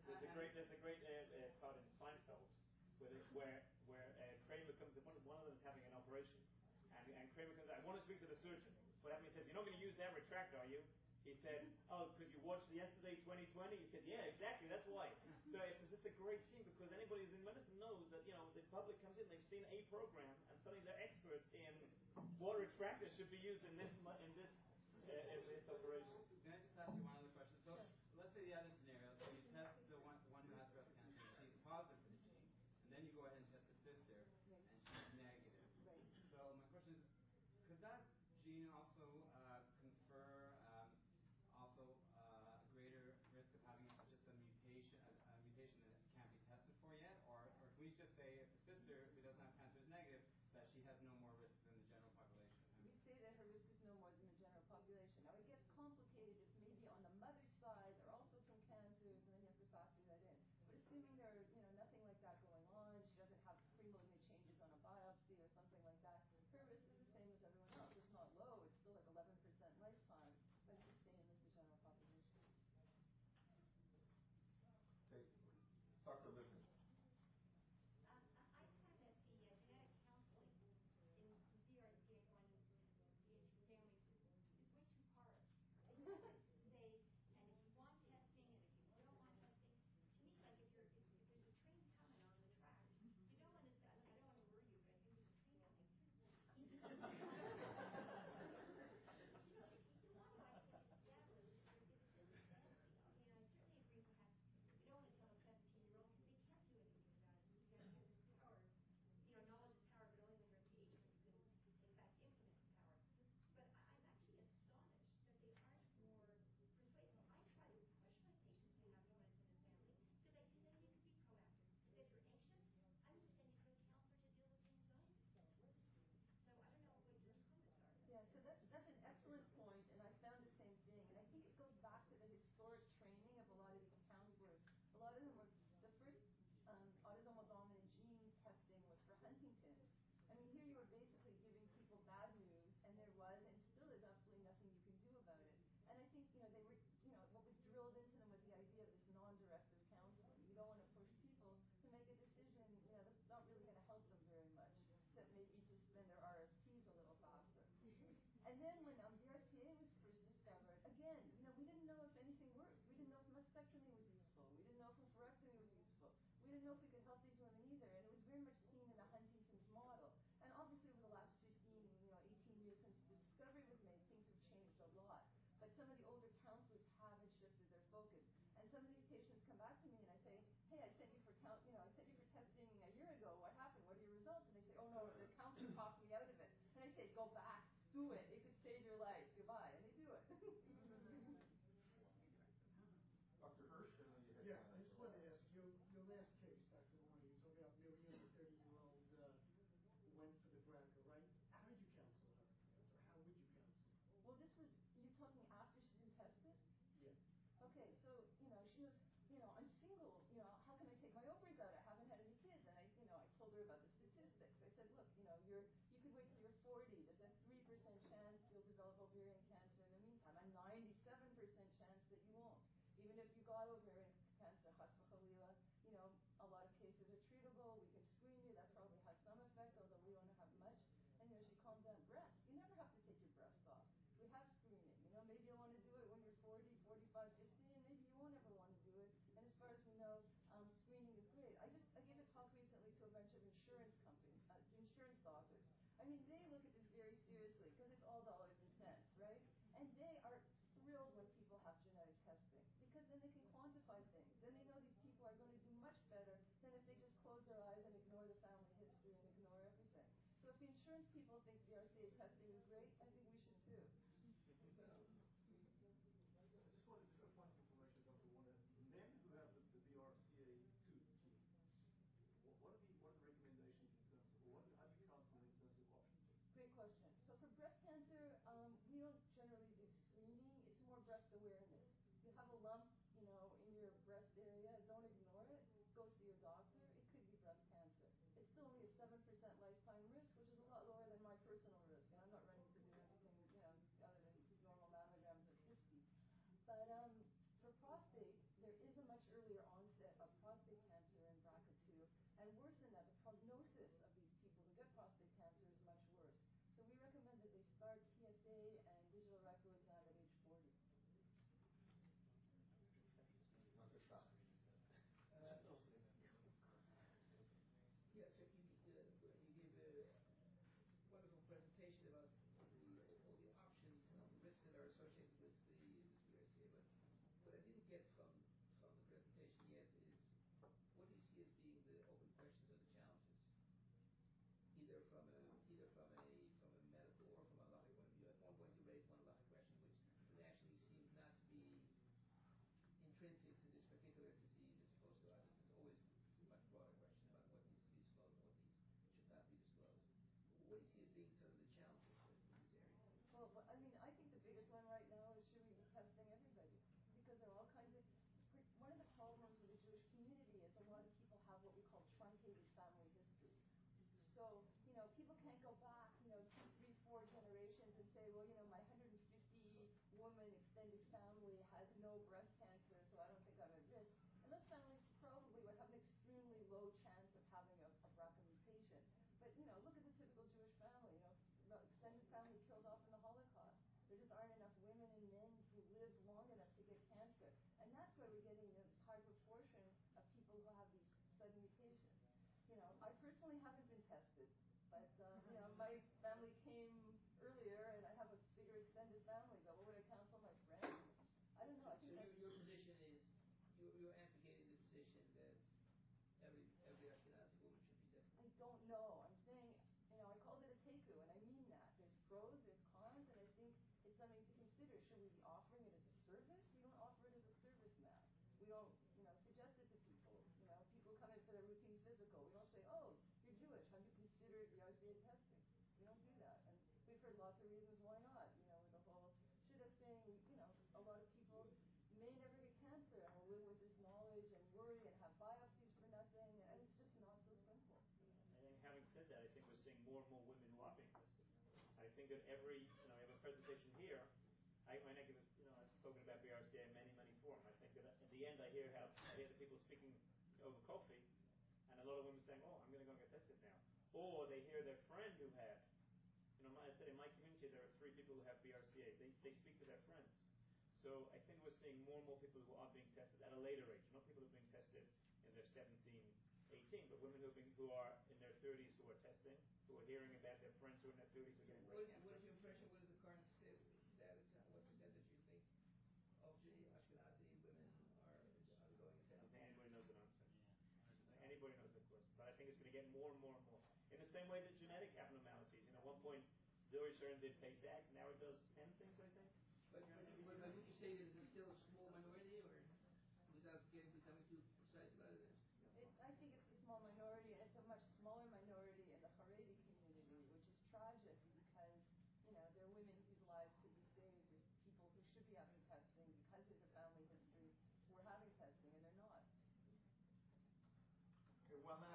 There's a great part in Seinfeld where Kramer comes. One of them is having an operation, and Kramer comes out. I want to speak to the surgeon. What happened? He says, "You're not going to use that retractor, are you?" He said, "Oh, because you watched yesterday 2020." He said, "Yeah, exactly. That's why." So it's just a great scene because anybody who's in medicine knows that the public comes in, they've seen a program, and suddenly they're experts in what retractors should be used in this operation. Can I just ask you one other question? So let's say the other scenario. So you test the one who has breast cancer, and she's positive for the gene, and then you go ahead and test the sister, and she's negative. Right. So my question is, could that gene also confer a greater risk of having just a mutation that can't be tested for yet, or can we just say if the sister who doesn't have cancer is negative, that she has no more risk than the general population? We say that her risk is no more than the general population. Now it gets complicated if maybe on the mother's side they're also from cancers, and then you have to factor that in. But assuming there nothing like that going on, she doesn't have pre-malignant changes on a biopsy or something like that, her risk is the same as everyone else. It's not low, it's still like 11% lifetime, but it's the same as the general population. Okay. Dr. Lippman. I find that the genetic counseling in BRCA going into families is way too hard. They have to say, and if you want testing, and if you don't want testing, to me, like if there's a train coming on the track, you don't want to say, I don't want to worry you, but I think there's a train coming. If you want to establish, it's fancy. I certainly agree perhaps you don't want to tell a 17-year-old because they can't do anything about it. You got to have this power. Knowledge is power, but only when you're at the age when you can, in fact, implement the power. But I'm actually astonished that they aren't more persuasive. I try to push my patients to have humans in the family because I say that you can be proactive. If you're anxious, I'm going to send you to a counselor to deal with anxiety. So I don't know what your comments are. Yeah, so that's an excellent point, and I found the same thing. And I think it goes back to the historic training of a lot of these counselors. A lot of them were the first autosomal dominant gene testing was for Huntington's. I mean, here you were basically giving people bad news, and there was and still is absolutely nothing you can do about it. And I think they were what was drilled into them was the idea of this non-directive counseling. You don't want to push people to make a decision. That's not really going to help them very much. Except maybe to spend their RSPs a little faster. And then when BRCA was first discovered, again, we didn't know if anything worked. We didn't know if mastectomy was useful. We didn't know if oophorectomy was useful. We didn't know if we could help these women either. And it was very much seen in the Huntington's model. And obviously over the last 18 years since the discovery was made, things have changed a lot. But some of the older counselors haven't shifted their focus. And some of these patients come back to me and I say, hey, I sent you for testing a year ago. What happened? What are your results? And they say, oh no, the counselor talked me out of it. And I say, go back, do it. It could save your life. Goodbye. And they do it. Dr. Hirsch, and then you had I just wanted to ask you, your last case, Dr. Warner, you talked about Miriam, the 30-year-old, went for the BRCA, right? How did you counsel her? Or how would you counsel her? Well, you're talking after she's been tested? Yeah. Okay, so, she was, I'm single, how can I take my ovaries out? I haven't had any kids. And I told her about the statistics. I said, look, you could wait till you're 40. There's a 3% chance you'll develop ovarian cancer in the meantime. A 97% chance that you won't. Even if you got ovarian cancer, a lot of cases are treatable. We can screen you. That probably has some effect, although we don't have much. And she calmed down. Breasts, you never have to take your breasts off. We have screening. Maybe you'll want to do it when you're 40, 45, 50, and maybe you won't ever want to do it. And as far as we know, screening is great. I gave a talk recently to a bunch of insurance companies, insurance doctors. I mean, they look at this very seriously because it's all dollars and cents, right? And they are thrilled when people have genetic testing because then they can quantify things. Then they know these people are going to do much better than if they just close their eyes and ignore the family history and ignore everything. So if the insurance people think BRCA testing is great, I think we should too. I just wanted to point of information, Dr. Warner. Men who have the BRCA2 gene, what are the recommendations in terms of, how do you counsel in terms of options? Great question. So for breast cancer, we don't generally do screening. It's more breast awareness. You have a lump, in your breast area, don't ignore it. Go see your doctor. It could be breast cancer. It's still only a 7% lifetime risk, which is a lot lower than my personal risk. And I'm not running to do anything, other than normal mammograms at 50. But for prostate, there is a much earlier onset. start PSA and digital rectal exam at age 40. Yes, so you gave a wonderful presentation about all the options and all the risks that are associated with the BRCA. But what I didn't get from the presentation yet is what do you see as being the open questions or the challenges, either from a medical or from a logic point of view. At one point you raised one logic question, which actually seemed not to be intrinsic to this particular disease as opposed to others. It's always a much broader question about what needs to be disclosed and what should not be disclosed. What do you see as being sort of the challenges in this area? Well, I mean, I think the biggest one right now is should we be testing everybody? Because there are all kinds of... One of the problems with the Jewish community is a lot of people have what we call truncated family history. So, people can't go back, 2, 3, 4 generations and say, well, my 150-woman extended family has no breast cancer, so I don't think I'm at risk. And those families probably would have an extremely low chance of having a BRCA mutation. But, look at the typical Jewish family, the extended family killed off in the Holocaust. There just aren't enough women and men who live long enough to get cancer. And that's why we're getting this high proportion of people who have these sudden mutations. I personally haven't been tested, but, my family came earlier and I have a bigger extended family, but what would I counsel my friends? I don't know. I think your position is, you're advocating the position that every Ashkenazi woman should be tested. I don't know. I'm saying, I called it a teku, and I mean that. There's pros, there's cons, and I think it's something to consider. Should we be offering it as a service? We don't offer it as a service now. We don't, suggest it to people. People come in for their routine physical. We don't say, oh, you're Jewish. Have you considered the RCA testing? We don't do that. And we've heard lots of reasons why not. With the whole shidduch thing, a lot of people may never get cancer and will live with this knowledge and worry and have biopsies for nothing, and it's just not so simple. And having said that, I think we're seeing more and more women who are being tested. I think that every, I have a presentation here. I've spoken about BRCA in many, many forums. I think that at the end I hear the people speaking over coffee, and a lot of women saying, oh, I'm going to go and get tested now. Or they hear their friend who had, I said in my community there are 3 people who have BRCA. They speak to their friends. So I think we're seeing more and more people who are being tested at a later age. Not people who are being tested in their 17, 18, but women who are in their 30s who are testing, who are hearing about their friends who are in their 30s who are getting breast cancer. What is your impression? What is the current status and what percentage you think of the Ashkenazi women are undergoing a test? Anybody knows the answer. Anybody knows the question. But I think it's going to get more and more and more. In the same way that genetic abnormalities. At one point, Deutscher did PACE-X, now it does 10 things, I think. But would you say that it's still a small minority, or without becoming too precise about it? I think it's a small minority, and it's a much smaller minority in the Haredi community, which is tragic because, there are women whose lives could be saved. There's people who should be having testing because there's a family history who are having testing, and they're not. Okay, one last